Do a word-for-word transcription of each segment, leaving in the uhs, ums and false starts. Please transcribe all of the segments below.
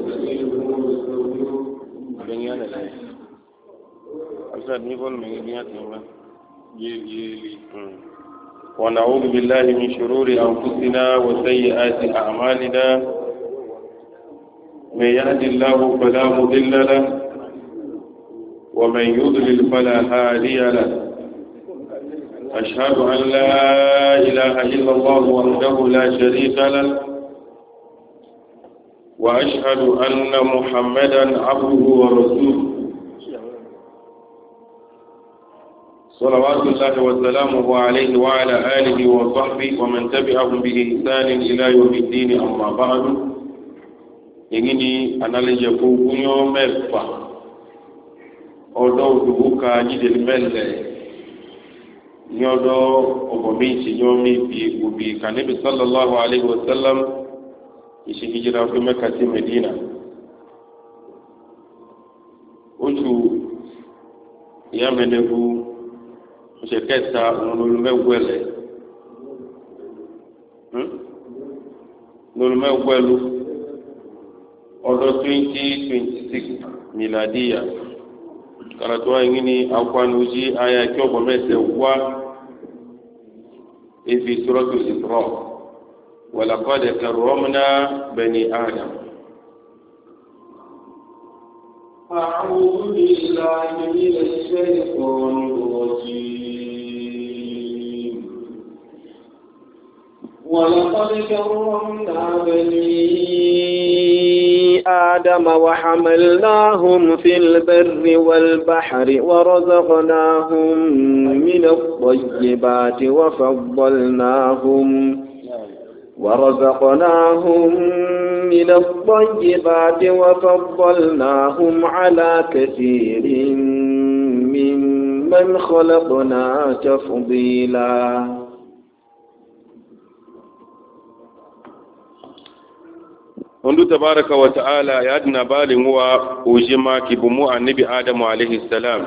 ونستعينه ونستغفره بنيان الله أسأل نقول من بنيان الله ونعوذ بالله من شرور أنفسنا وسيئات أعمالنا من يهد الله فلا مضل له ومن يضلل فلا هادي له أشهد أن لا إله إلا الله وحده لا شريك له وأشهد أن محمدا عبده ورسوله صلوات الله وسلامه عليه وعلى آله وصحبه ومن تبعهم بإحسان إلى يوم الدين أما بعد يجيني أنا لجفوكم يوم مفا أودو دبوكا جدل ملة يودو أبوميشي يومي بي وبي كان صلى الله عليه وسلم يشي هجرة في مكة مدينة وشو يامنه ṣe kẹta olùmẹwẹlẹ olùmẹwẹlu ọdún twenty twenty six miladiya karatu ayi ni akwanuji aya kí ọgbọ mẹsẹ wá efi suratul Isra walaqad karramna bani Adam. أعوذ بالله من الشيطان الرجيم ولقد كرمنا بني آدم وحملناهم في البر والبحر ورزقناهم من الطيبات وفضلناهم ورزقناهم من الطيبات وفضلناهم على كثير ممن خلقنا تفضيلا. Mundu tabaraka wa ta'ala ya adna balin wa ujima kibumu annabi Adamu alayhi salam.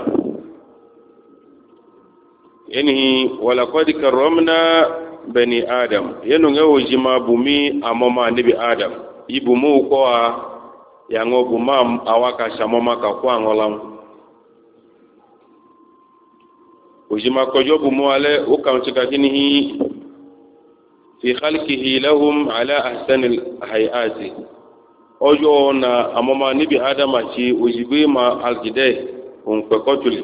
Yani walaqad karramna bani Adam. Yenu nga ujima bumi amama annabi Adam. Ibumu kwa yango bumam awaka shamoma ka kwa ngolam. Ujima kojo bumu ale ukamchika kinihi fi khalqihi lahum ala ahsani alhayati ojo na amama nibi adama chi ujibe ma algide un pekotuli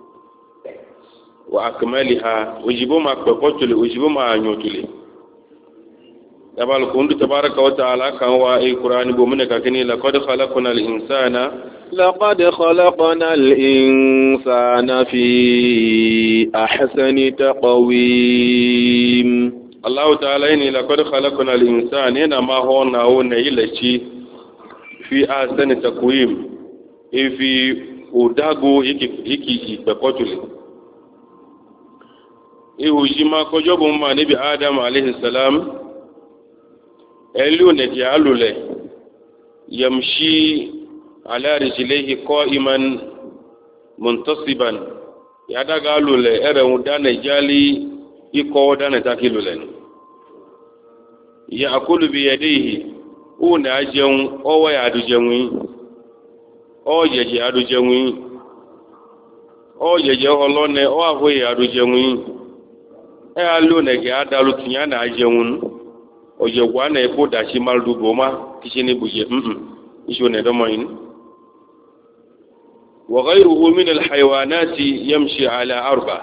wa akmaliha ujibu ma pekotuli ujibu ma anyotuli yabal kundu tabaraka wa taala kan wa alquran bo mun ka kini laqad khalaqna al-insana laqad khalaqna al-insana fi ahsani taqwim. Allah ta'ala ini laqad khalaqna al-insana ina ma hona wona ilachi fi ahsani taqwim ifi udago iki iki pekotuli e ujima ko jobo ma nabi Adam alayhi salam elu ne ti alule yamshi ala rijlihi qa'iman muntasiban ya daga alule ere udana jali iko dana takilulen ya akulu bi yadihi una ajeun owo ya adujeun o jeje adujeun o jeje olone o aho ya adujeun e alu ne ga adalu tinya na ajeun o je gwa na epo dachi maldu boma kishini buje mm isho ne domoin wa ghayruhu min alhayawanati yamshi ala arba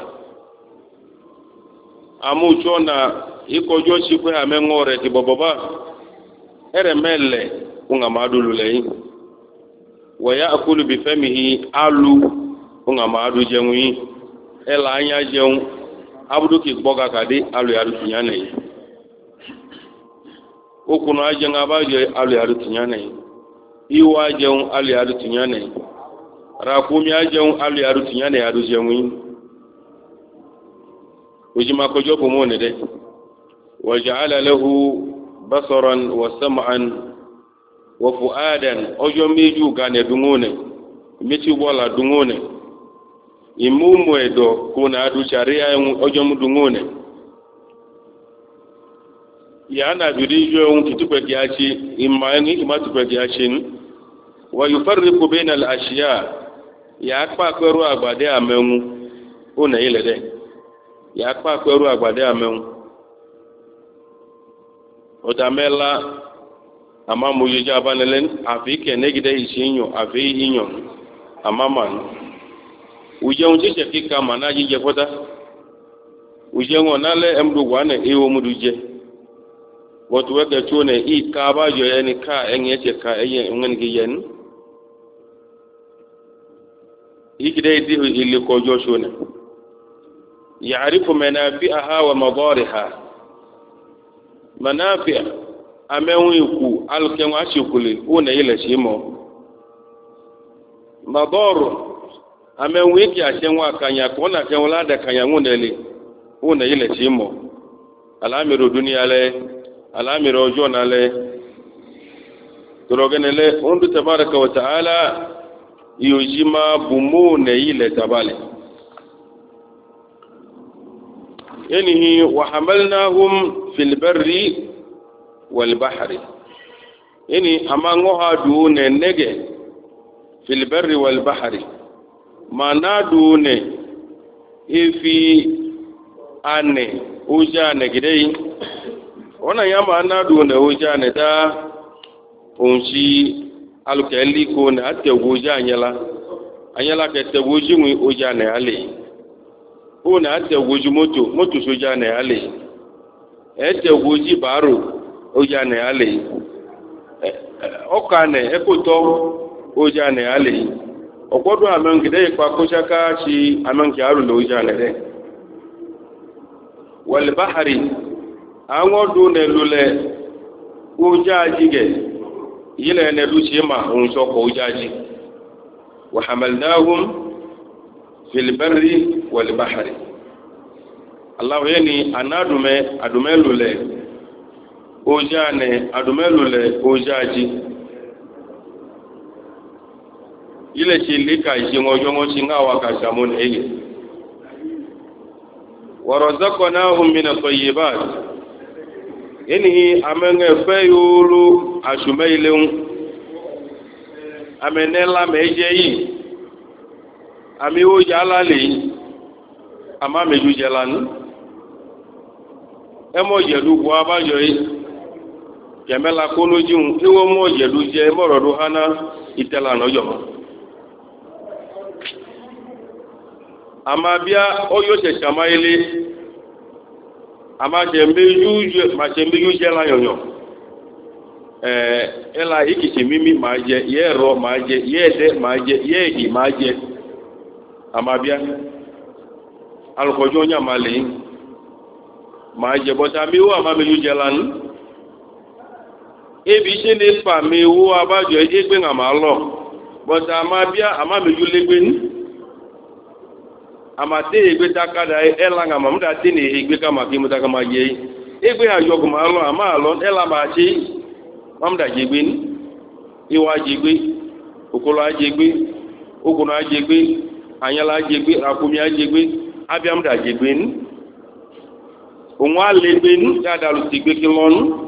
amu chona iko jochi kwe amengore ti boboba ere mele unga madulu lei wa yaakulu bi famihi alu unga madu jenwi ela anya jeun abudu ki gboga kade alu yaru tinyane okunu ajen abaje alu yaru tinyane iwa jeun alu yaru tinyane rakumi ajen alu yaru tinyane yaru jenwi ujima ko jobo mone de waja'ala lahu basaran wa sam'an wa fu'adan ojo meju gane dungone meti wala dungone imumu edo kuna adu sharia ojo mudungone ya na biri jo un kitupe kiachi imangi imatupe kiachi wa yufarriqu bayna al-ashya ya pa peru agbade amenwu una ile de ya pa peru agbade amenwu otamela ama mujija banelen afike negide isinyo afi inyo amaman uje unje chekika manaji je kota uje ngonale emdu wane ewo muduje wotu weke chune i ka ba jo yani ka enye che ka enye ngen gi yen ikide di ile ko jo shune ya'rifu manafi'aha wa madariha manafi' amenwi ku alkenwa ashikule una ile shimo madoro amenwi ki ashenwa kanya kona kenwala da kanya ngunele una ile shimo alamiru dunia le alamiru jona le torogenele undu tabaraka wa taala yujima bumune ile tabale yani wa hamalnahum fil barri wal bahri yani amango hadu ne nege fil barri wal bahri manadu ne ifi ane ujane gidei ona yama anadu ne ujane da onji alukeli ko ne ateguja anyala anyala ke teguji mu ujane ale ona ateguji moto moto sojane ale eteguji baro ojane ale okane ekoto ojane ale okodo amengide kwa kushaka chi amengi aru lo ojane de wal bahri angodu ne lule ojajige ile ne luchi ma unso ko ojaji wa hamalnahum fil barri wal bahri Allah yani anadume adume lule ojane adumelule ojaji ile chilika ishingojongo chingawa kasamun ege warazaqnahum min at-tayyibat inhi amenge fayulu ashumailun amenela mejeyi ami ojalale ama mejujelan emo jedu kwa bajoyi kemela konojun iwo mo jedu je morodo hana itela nojo ama bia oyo se chamaile ama je meju ma je meju je la yoyo eh ela ikisi mimi ma je ye ro ma je ye de ma je ye gi ma je ama bia alkojo nya male ma je bota mi wo ama meju je lan ebi se ne pa mi wo abajo egbe nga ma lo but ama bia ama meju legbe ni ama te egbe takada ela nga ma mda te ne egbe kama ki muta kama ye egbe ayo ko ma lo ama lo ela ma chi mamda jegbe ni iwa jegbe okolo ajegbe oguno ajegbe anyala ajegbe akumi ajegbe abia mda jegbe ni onwa legbe ni ya dalu tigbe ki lonu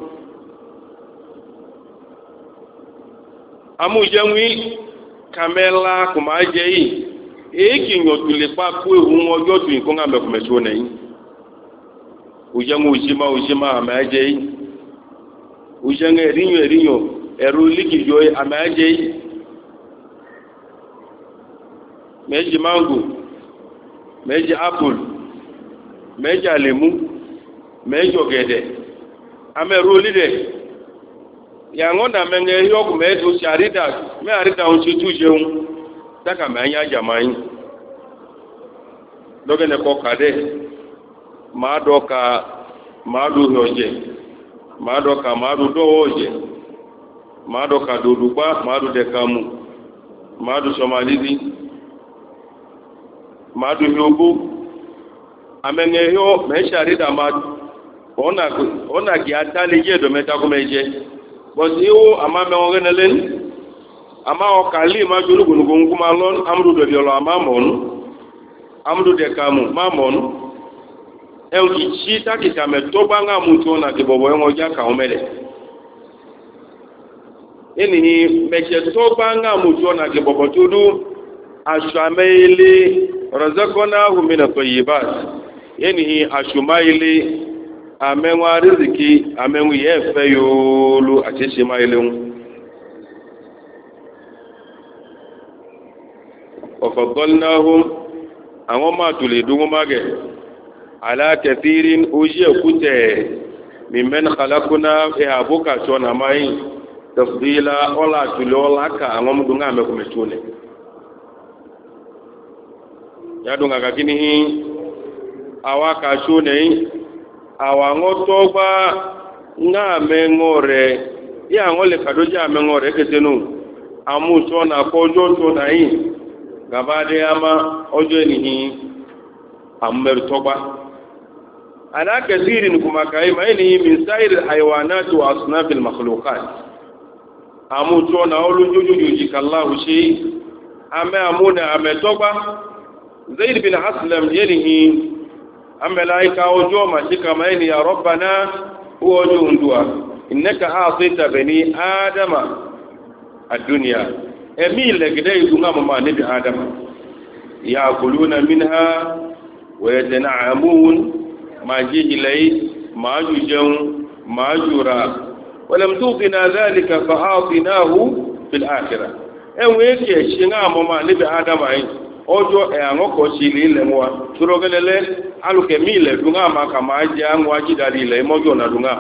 amujenwi kamela kuma jeyi eki nyotule pa ku ehun ojo tu nkan ame ko meso na yin ujenwu ujima ujima ame jeyi ujenwe erinyo erinyo eru likijo ame jeyi meji mango meji apple meji lemu meji ogede ame rolide ya ngona menge yoku medu sharida me arida unchi tujeun taka manya jamai doge ne ko kade madoka madu hoje madoka madu doje madoka duduba madu dekamu madu somalizi madu yobu amenge yo me sharida madu ona ona ki atali je do meta ko meje bosiwo ama me ongenelen ama okali ma julu gunugun kuma lon amdu do biolo ama mon amdu de kamu mamon en ki chita ki kame to banga mutu na ke bobo en oja ka omele eni meche to banga mujona ke bobotudu ashamele razaqnahu min at-tayyibat eni ashumaile amenwa riziki amenwu yefe yolu achishimaile وفضلناهم أنما تلدون ماجه على كثير أجي كته ممن خلقنا في أبوك شون ماي تفضيلا ولا تلولا كأنهم دونا مكم شونه يا دونا كأنه أواك شونه أوانغوتوبا ngamengore ya ngole kadoja amengore ketenu amu shona kojo shona yi gabade ama ojo enihi ammer toba ala kathirin kuma kai maini min sa'ir alhayawanat wa asnaf almakhluqat amu tona olujujuju jikallahu shi ame amuna ame toba zaid bin aslam yenihi amelaika ojo mashika maini ya rabbana ojo undua innaka atita bani adama ad-dunya emile gidai dunga mama nabi adam yaakuluna minha wa yatana'amun ma jihilai ma jujun ma jura walam tuqina dhalika fa'atinahu fil akhirah enwe ke shinga mama nabi adam ai ojo e anoko chili lemwa turogelele aluke mile dunga maka maji anwa jidali le mojo na dunga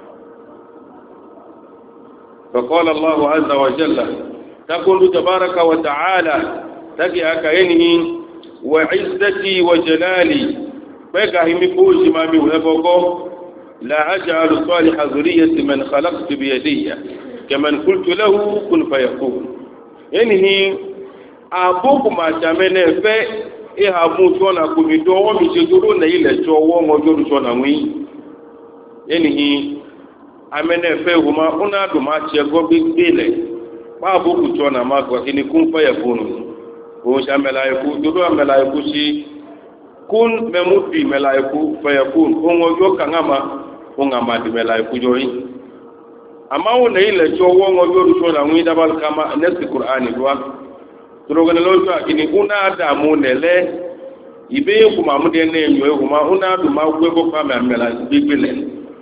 فقال الله عز وجل تقول تبارك وتعالى تكي أكاينه وعزتي وجلالي فكاهم فوج ما بيوهبوكو لا أجعل صالح ذرية من خلقت بيدي كمن قلت له كن فيكون يعني أبوك ما تعمل في إيه أبو شونا كميدو ومشجرون إلى شوو ومجر شونا وي يعني amene fe huma una do ma che go bigbele ba bo ku tona ma go kini kun fa ya kunu o sha malaiku do do malaiku si kun memuti malaiku fa ya kun o ngo yo kangama o ngama di malaiku jori ama o ne ile cho wo ngo yo do na wi dabal kama nesti qur'ani do to go ne lo so kini una da mu nele ibe ku ma mu de ne yo huma una do ma gwe go kama malaiku bigbele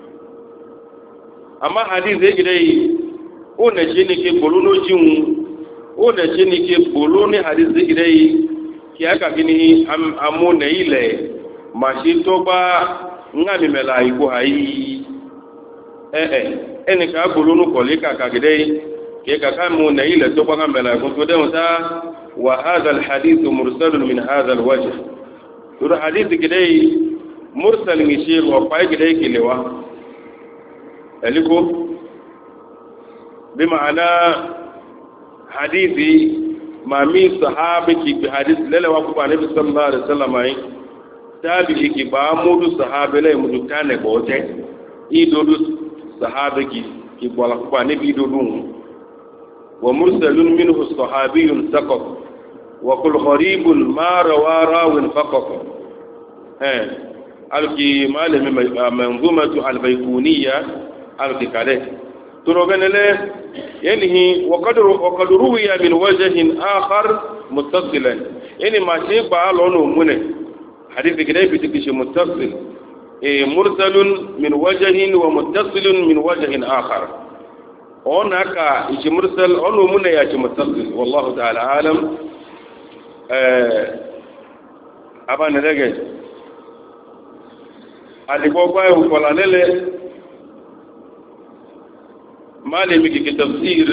ama hadith gidai ona jini ke boluno jiun ona jini ke boloni hadith gidai ki aka gini am amone ile mashito ba ngami melaiku hai eh eh eni ka boluno kolika ka gidai ke ka kamu ne ile to ba ngami melaiku to de ta wa hadha alhadith mursal min hadha alwajh to hadith gidai mursal mishir wa fa gidai kilewa aliko bima'ana hadithi ma min sahabiki bi hadith lalawa ku nabi sallallahu alaihi wasallam ai tabi'i ki ba mudu sahabe lai mudu kane bote idodu sahabiki ki bola ku nabi idodun wa mursalun minhu sahabiyyun saqat wa kul gharibun ma rawa rawin faqat eh alki malami manzumatu albaykuniyya الكاله تروغنله ينهي وقدر وقد روي من وجه اخر متصلا يعني ما شيء بالونو من حديث كده بتكشي متصل إيه مرسل من وجه ومتصل من وجه اخر هناك شيء مرسل انه من يا شيء متصل والله تعالى عالم ابا نرجع alikokuwa ukolanele malami ke tafsir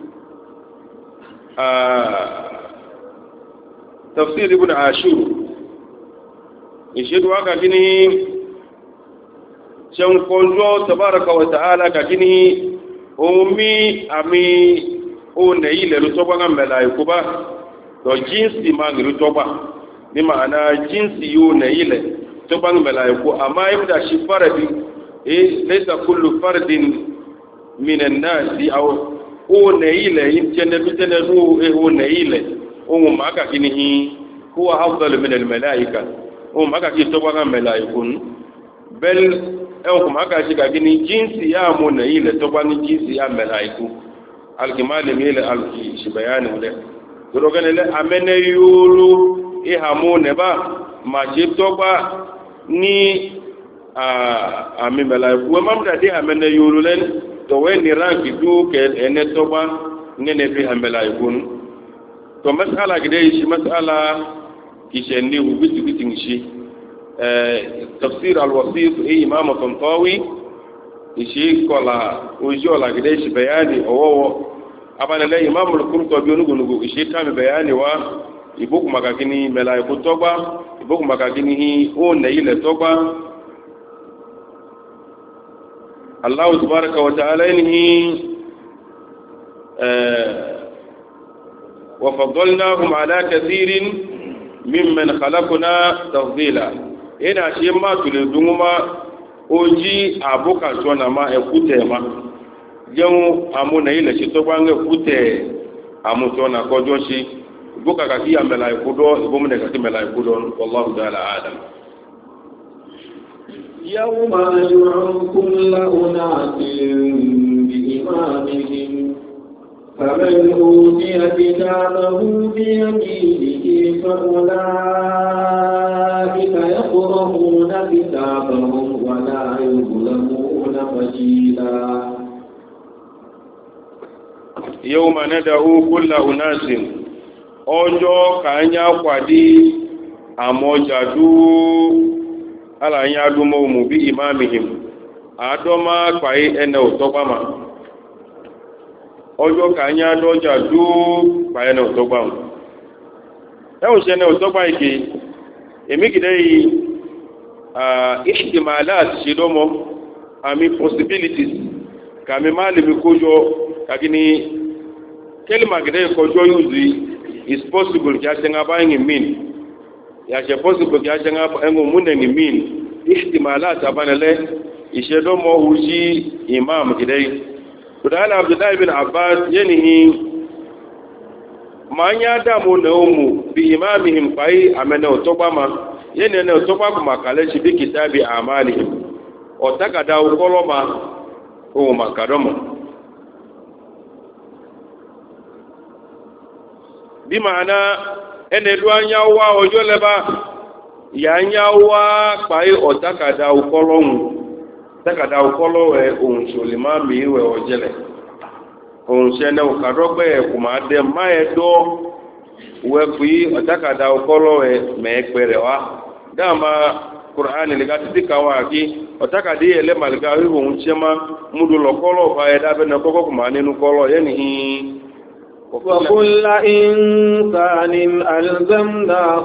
tafsir ibn ashur ishidu waka kini chan konjo tabaraka wa taala ka kini omi ami o ne ile rutoba ngambela ikuba to jinsi mangi rutoba ni maana jinsi yo ne ile toba ngambela iku ama ibda shi faradi eh laysa kullu fardin من الناس او او نيله يمكن بتنو هو نيله او ما كانه هو افضل من الملائكه او ما كان تبغى ملائكه بل او ما كان شيء كان جنس يا مو نيله تبغى جنس يا ملائكه alkimali mele alki shi bayanin le doro gane le amene yulu ihamu ne ba ma je to ba ni a ami mela ku ma mda de amene yulu len to we ni ranki du ke ene to ba ngene bi amela yun to masala gide shi masala kishendi ubiti biti shi eh tafsir al-wasit imam Tantawi ishi kola ujola gide shi bayani owo abana le imam al-Qurtubi onugo nugo ishi kame bayani wa ibuku makakini melaiku toba ibuku makakini hi one ile toba Allah subhanahu wa ta'ala inhi wa faddalnahum ala kathirin mimman khalaqna tafdila ina shi ma tuluduma oji abuka tona ma ekute ma jeun amuna ile se to bange kute amutona kojo shi buka kaki amela ikudo ibomune kaki mela ikudo wallahu ta'ala adam yawma yad'u kullu unasin bi imamihim faman utiya kitabahu bi yaminihi fa ulaika yaqra'una kitabahum wa la yuzlamuna fatila yawma nad'u kullu unasin ojo kanya kwadi amojadu ala nya dumo mu bi imamihim adoma kwai ene otobama ojo kanya doja du kwai ene otobama e o se ene otobama iki emi gidei ah ihtimalat shidomo ami possibilities kami mali bikojo kagini kelma gidei kojo yuzi is possible kya chenga buying mean ya je possible kya chenga engo munde ni mean ihtimalat abanale ishedo mo huji imam gidai kudala Abdullah ibn Abbas yenihi manya da mu na umu bi imamihim bai amena otobama yene ne otoba kuma kale shi bi kitabi amalihim otakada ukoloma o makadomo bí màánà ẹni ló anya wá ọjọ́ lẹ́bá ìyá anya wá pàí ọ̀tákàdá ọkọ́lọ́hun tákàdá ọkọ́lọ́wẹ̀ ohun ṣòlè máa mìíwẹ̀ ọjẹ́lẹ̀ ohun ṣẹ́nẹ́ ọ̀kàdọ́gbẹ̀ ẹ̀kù máa dẹ máa ẹ̀dọ́ wẹ́pù yí ọ̀tákàdá ọkọ́lọ́wẹ̀ mẹ́ẹ̀pẹ̀rẹ̀ wá dáàmà kùránì lè ká títí káwà kí ọ̀tákàdé ẹlẹ́màlẹ́gá ohun ṣẹ́má múdù وكل إنسان ألزمناه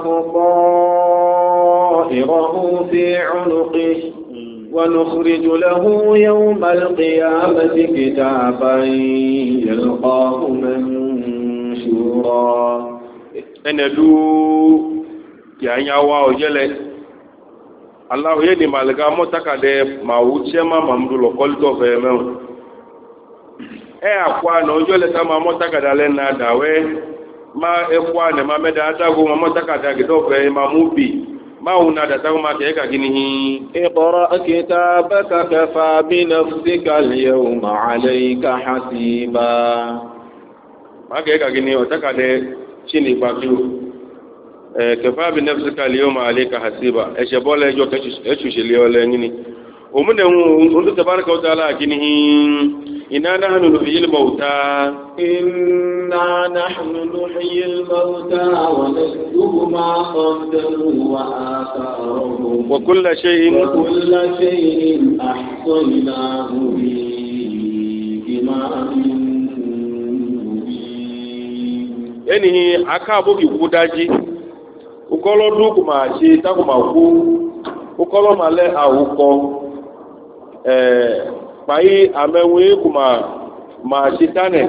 طائره في عنقه ونخرج له يوم القيامة كتابا يلقاه منشورا ẹnẹ̀lú yàáyáwá ọjẹ́lẹ̀ aláwọ̀ yẹ́ ni màlìká mọ́tàkàdẹ màwú chẹ́mà màmúdùlọ̀ kọ́lítọ̀ fẹ́ mẹ́rin e akwa na ojo leta ma motakada le na dawe ma ekwa ne ma meda adago ma motakada gidofe ma mubi ma una da tago ma ke ka gini iqra kitabaka kafa bi nafsika al-yawma alayka hasiba ma ke ka gini otakade chini babu eh kafa bi nafsika al-yawma alayka hasiba e se bole jo ke e chushile ole ngini omune undu tabaraka wa taala gini إنا نحن نحيي الموتى إنا نحن نحيي الموتى ونكتب ما قدموا وآثارهم وكل شيء وكل شيء أحصيناه بإمام مبين يعني أكابو كيكوداجي ukolo duku ma shi taku ma ku ukolo ma le awuko eh pai amewe kuma ma shitane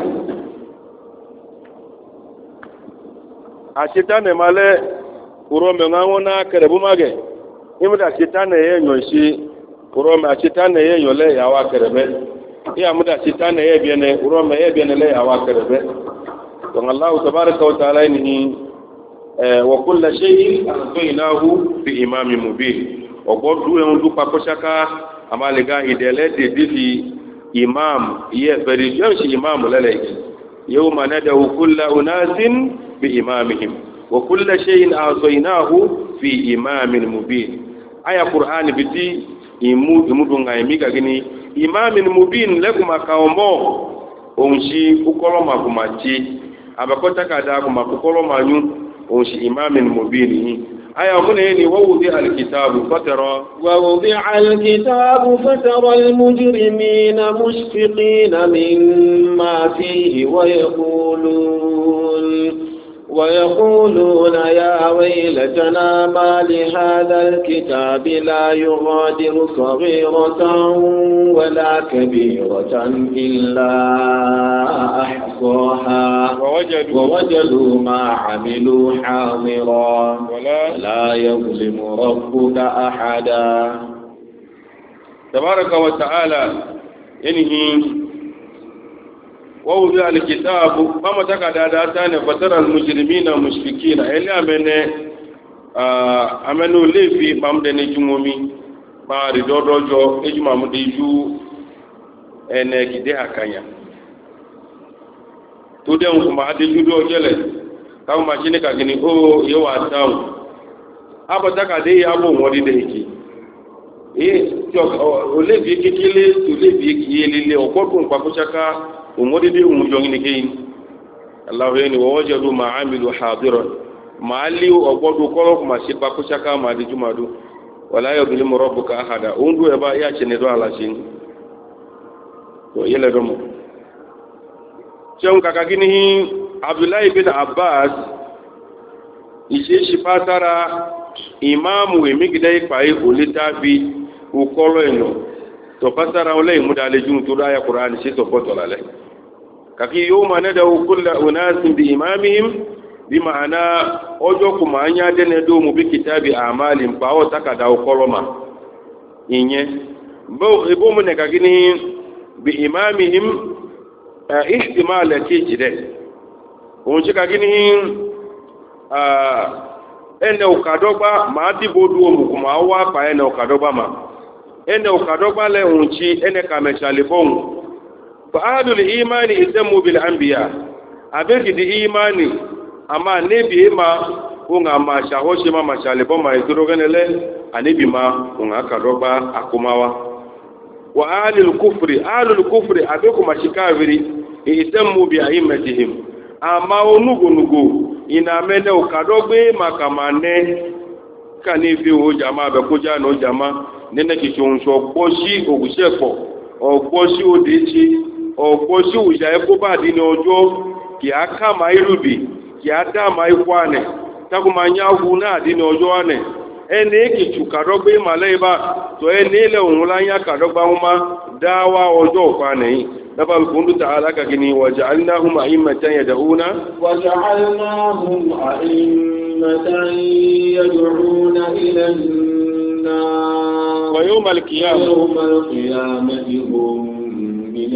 a shitane male urome ngawona kerebu mage imuda shitane yenyo shi urome a shitane yenyo le yawa kerebe iya muda shitane ye biene urome ye biene le yawa kerebe don Allah tabaaraka wa ta'ala ni wa kullu shay'in ahsaynahu bi imamin mubin ogodu en du pakoshaka amalega idele de difi imam ye verification imam lele يوم ندعو كل أناس بإمامهم وكل شيء أعطيناه في إمام مبين آية قرآن بتي يمودون غايميكا غني إمام مبين لكم أكاومو أنشي أكولوما كماتي أبكوتا كادا كما أكولوما نيو أنشي إمام مبين آية هنا ووضع الكتاب فترى ووضع الكتاب فترى المجرمين مشفقين مما فيه ويقولون ويقولون يا ويلتنا ما لهذا الكتاب لا يغادر صغيرة ولا كبيرة إلا أحصاها ووجدوا, ووجدوا ما عملوا حاضرا ولا, ولا يظلم ربك أحدا. تبارك وتعالى ينهي ووضع الكتاب فما تكاد داتان فترى المجرمين مشفقين إلا من أمنوا لي في بامدني جمومي ما ردودوجو إجمع مديجو إن كده أكانيا تودهم كما أديجو دو جلس كما ماشيني كاكني أو يو أتاو أبا تكاد أبو مودي دهيكي إيه ole bi kekele ole bi yelele okokun pakuchaka umodide umujongini keyin Allah yani wajadu ma'amilu hadiran ma'ali ogbodu kolo kuma se pakuchaka ma di jumadu wala yadhlimu rabbuka ahada undu eba ya chene do ala shin to yele do mo chem kaka gini Abdullah ibn Abbas ise shipatara imamu emigidai pai olitabi ukolo eno to fasara ole mudale jun to aya Qur'an shi to botola le kaki yoma nada kullu unasin bi imamihim bi ma'ana ojo kuma anya dene do mu bi kitabi amalin pa o takada ukolo ma inye bo ebo mu ne kagini bi imamihim ihtimal tijide o ji kagini ah ene ukadogba ma dibodu o mu kuma wa pa ene ukadogba ma ene ukadogba le unchi ene kamechale bon fa adul imani izamu bil anbiya abeki di imani ama nebi ma unga ma shahoshi ma machale bon ma idrogenele anebi ma unga kadogba akumawa wa alil kufri alul kufri abeku mashikaviri izamu bi aimatihim ama onugunugu ina mene ukadogbe makamane kanifi o jama be koja no jama nene kichonso gbosi ogusepo ogbosi odechi ogbosi uja eko ba di ni ojo ki aka ma irubi ki ada ma ikwane takumanya wu na di ni ojo ane ene kichu kadogbe maleba to ene le onlanya kadogba uma dawa ojo kwane نبأ الكون تعالى كني وجعلناهم أئمة يدعون وجعلناهم أئمة يدعون إلى النار ويوم القيامة ويوم القيامة هم من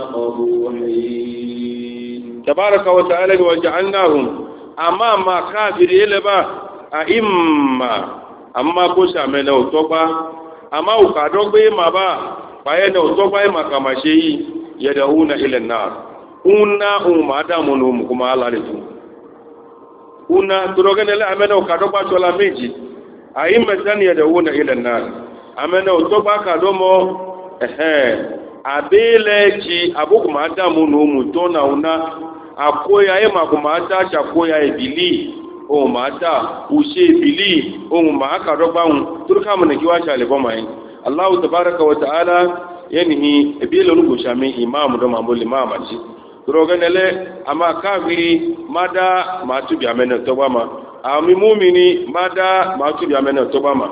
المقبوحين تبارك وتعالى وجعلناهم أمام كافر يلبا أئمة أما كوشا من أوتوبا أما وكادوبي مابا فأين أوتوبا ما كما شيء يدعون إلى النار una umada munu kuma ala retu una turogene la amena okadoba chola meji aimetan yad'una ila an-nar amena otoba kadomo ehe abeleji abukuma adamu no mutona una akoya ema kuma ata chakoya ibili o mata use ibili o ma kadoba un turka mun kiwa chale boma yin Allah tabaaraka wa ta'ala yanhi ebile nugo shami imam do mambo imam achi roganele ama kafiri mada matubi amene tobama ami muumini mada matubi amene tobama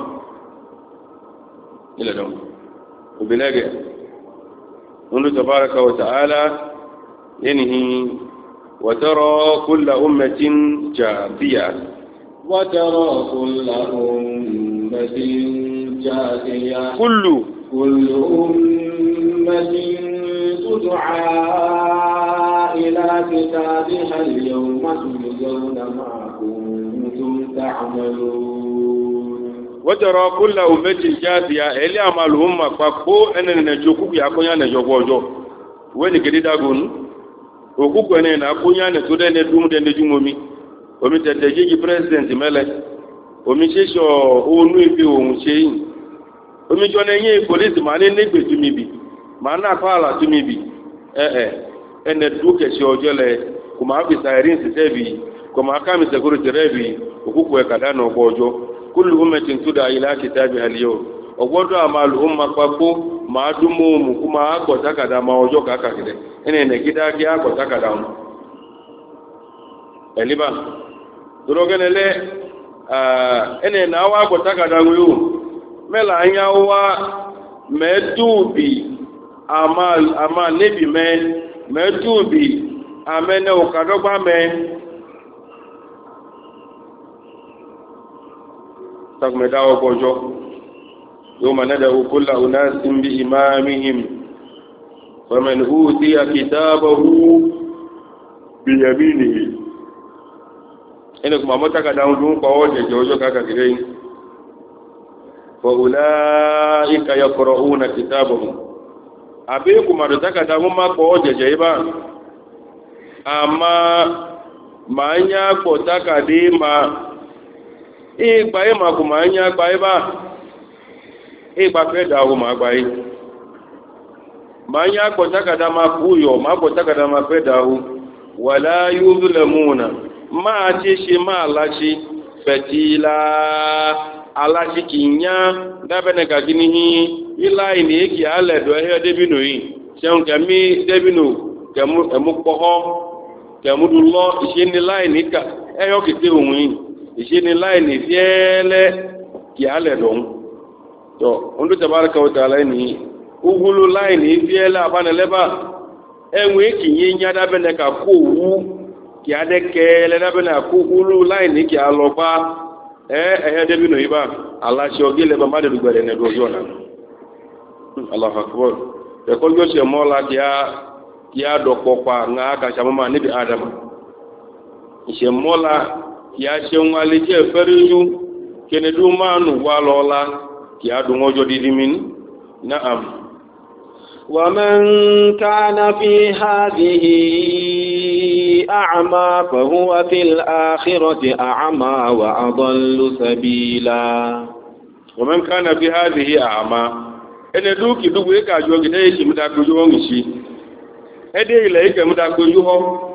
ile don ubilege mundu tabaraka wa taala yanhi wa tara kull ummatin jathiya wa tara kull ummatin jathiya kullu كل أمة تدعى إلى كتابها اليوم تجزون ما كنتم تعملون وترى كل أمة جاثية إلى أعمالهم فقو أن نجوكو يكون نجوكو وين كده داغون okuku ne na kunya ne to de ne dum de ne jumomi omi tete ji president mele omi sesho onu ibi ohun se omi jo ne yin police ma ni negbe tumi bi ma na pala tumi bi eh eh ene duke se ojo le kuma bi siren se sebi kuma kami security rebi okuku e kada no ojo kullu ummatin tuda ila kitabi al-yawm ogbodo amalu umma papo ma dumo mu kuma agota kada ma ojo kaka kide ene ne kida ki agota kada mu eliba drogenele ah ene na wa agota kada wu mela anya wa medubi amal ama nebi me medubi amene okadogba me takmedawo bojo يوم ندعو كل أناس بإمامهم فمن أوتي كتابه بيمينه إنكم أمتك دعون قوات جوجو كاكرين فأولئك يقرؤون كتابهم أبيكم أرتك دعون قوات جيبا أما ما يكو تكديما إيه بايما كما يكو بايما ịgba feda ahụ ma agba ihe ma anyị akpọtakada ma kwuyo ma akpọtakada ma feda ahụ wala yuzlamuna ma achishi ma alachi fetila alachi kinya dabene ka ginihi ila ini eki aledo ehe debino yi seun kemi debino kemu emu poho kemu dulo isini line ka eyo kite ohun isini line fiele ki aledo to ondo tabaraka wa taala ni ugulu line fiela abana leba enwe kinye nyada bene ka kowu ki adeke le na bene ku ugulu line ki aloba eh eh de bino iba allah shi ogile ba made dugbere ne do yona allah akbar e ko yo se mola ya ya do popa nga ka chama ni bi adam se mola ya se nwale je feruju kene du manu walola يا دموجو ديدمين نعم ومن كان في هذه أعمى فهو في الآخرة أعمى وأضل سبيلا ومن كان في هذه أعمى ene duki dugu e ka jogi de shi muda ko jo ngi e de ile ke muda ko jo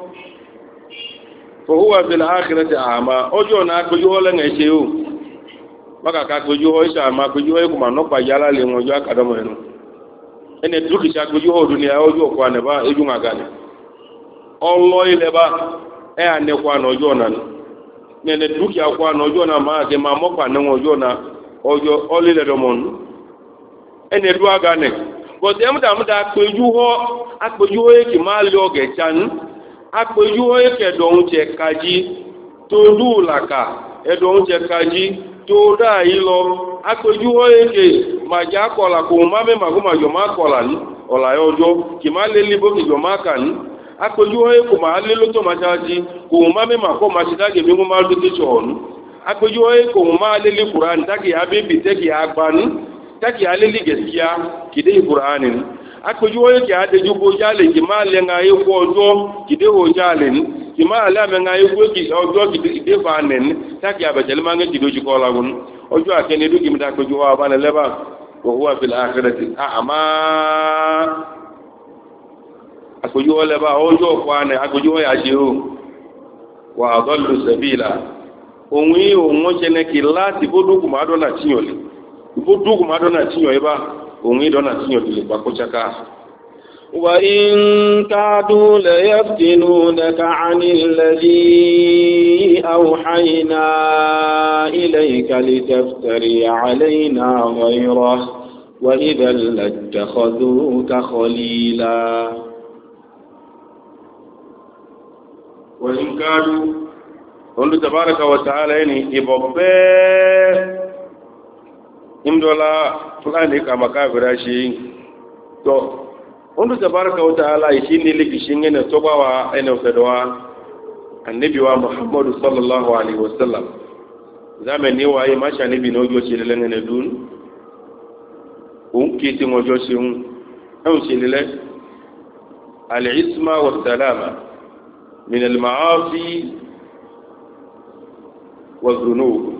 fo huwa fil akhirati a'ma ojo na ko jo le ngai se o maka ka koju ho isa ma koju ho kuma no pa yala le ngojo akado mo enu ene duki sha koju ho dunia ojo kwa ne ba eju ngaga ne ollo ile ba e ane kwa no ojo na ne ne duki akwa no ojo na ma ke ma mo pa ne ojo na ojo olile do mon ene du aga ne bo de mu da mu da koju ho akoju ho e ki ma le oge chan akoju ho e ke do unje kaji to du laka e do unje kaji to da ilo akoju oyeke maja kola ko mame maguma yo makola ni ola yojo kimale libo ki yo makan akoju oye ko ma le lo to majaji ko mame mako majidage mi nguma do tichon akoju oye ko ma le li qur'an taki abibi taki agban taki aleli gaskiya kide qur'anin akoju oye ki ade jugo jale kimale ngaye ko ojo kide ho jale ni kimale ame ngaye ko ki ojo kide fanen taki abajel mangi kido jiko lagun ojo akene du kimda ko juwa bana leba wa huwa fil akhirati a'ma akoju leba ojo kwane akoju ya jiu wa adallu sabila onwi onwo chene kilati bodu kuma dona tinyole bodu kuma dona tinyo eba onwi dona tinyo le bakochaka وإن كادوا ليفتنونك عن الذي أوحينا إليك لتفتري علينا غيره وإذا لاتخذوك خليلا وإن كادوا قل تبارك وتعالى إني إبقى إمدولا فلاني كما كافر شيء تو Ondo tabaraka wa ta'ala ishini liki shingene toba wa ene ufedwa annabi wa Muhammad sallallahu alaihi wasallam zamani wa yi masha nabi nojo chilele ngene dun unki ti ngojo shiun au chilele al-isma wa salama من المعاصي والذنوب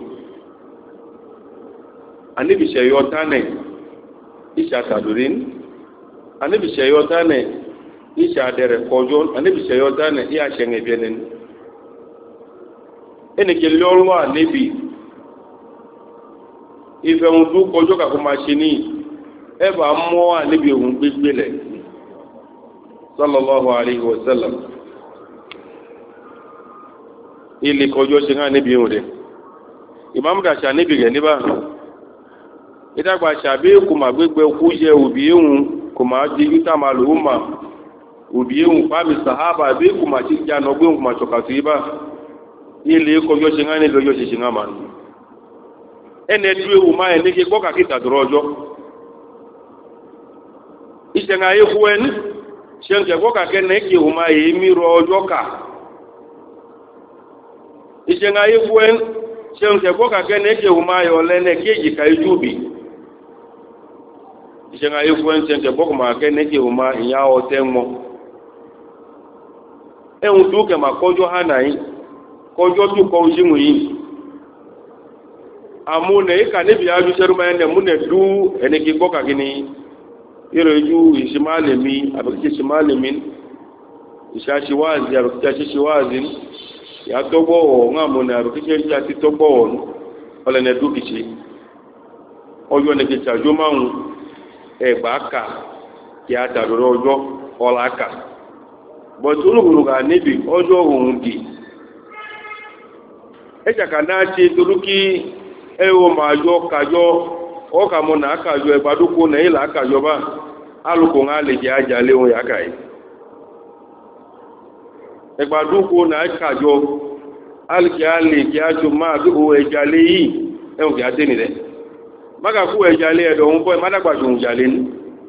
النبي شيوتاني إيشا تدورين النبي شيوتاني إيشا دير كوجون النبي شيوتاني إيشا شنغبينين ẹni kí lọ́rọ̀ ànẹ́bì ìfẹ̀hùn tó kọjọ́ kàkó máa ṣe ní ẹbà mọ́ ànẹ́bì ohun gbégbé lẹ̀ sallallahu alaihi wasallam ilé kọjọ́ ṣe rán ànẹ́bì ohun rẹ̀ ìmáàmùdà ṣe ànẹ́bì rẹ̀ níbà ìdàgbà ṣàbí kò máa gbégbé kú yẹ òbí ehun kò máa di yúta máa lòó mà òbí ehun pàmì sàhábà bí kò máa ṣe jáná gbé ohun kò máa ṣọ̀kàtù ibà ilé kọjọ́ ṣe rán nílò yóò ṣe ṣe rán màá ẹni ẹdú ewu máa ẹni kí gbọ́kà kí tàdúrọ ọjọ́ ìṣẹ̀ngà ayéhu ẹni ṣẹ̀ǹkẹ̀ gbọ́kà kẹ́ni kí ewu máa èé mírọ ọjọ́ kà ìṣẹ̀ngà ayéhu ẹni ṣẹ̀ǹkẹ̀ gbọ́kà kẹ́ni kí ewu máa yọ lẹ́nẹ̀ kí èjìká ijú bì ìṣẹ̀ngà ayéhu ẹni ṣẹ̀ǹkẹ̀ gbọ́kà máa kẹ́ni kí ewu máa ìyá ọtẹ́ mọ́ ẹ̀hùn tó kẹ̀ máa kọjọ́ hánà yìí kọjọ́ tó kọ òṣìmù yìí àmúnẹ̀ ìkà níbi àájú sẹ́rùmọ́ ẹ̀nẹ̀ múnẹ̀ dú ẹnìkí kọ́kà gini ìrọ̀ ìjú ìṣìmáàlèmí àbẹ̀kí ìṣìmáàlèmí ìṣàṣíwáàzí àbẹ̀kí ìṣàṣíwáàzí ìyàtọ́gbọ̀wọ̀ ń àmúnẹ̀ àbẹ̀kí ìṣàṣí tọ́gbọ̀wọ̀ ọlẹ́nẹ̀ dúkìṣe ọjọ́ ní kìí ṣàjọ́ márùn ẹgbà kà kí a tàdọ̀rọ̀ ọjọ́ ọlá kà bọ̀tí olùgbòrògà níbi ọjọ́ òun dì ẹ̀ṣàkà náà ṣe torúkí ẹwọ máa yọ kàjọ ọkà mọ́ náà kàjọ ẹgbàdúkú náà ìlà kàjọ bá alùkò ń lè jẹ́ ajá léwọn yàkà yìí ẹgbàdúkú náà kàjọ alùkì á lè jẹ́ ajọ máa bí o ẹja lé yìí ẹwọ̀n kìí àtẹ́nì rẹ̀ mágàkú ẹja lé ẹ̀dọ̀ ń bọ́ ìmádàgbàjò ń jà lé ní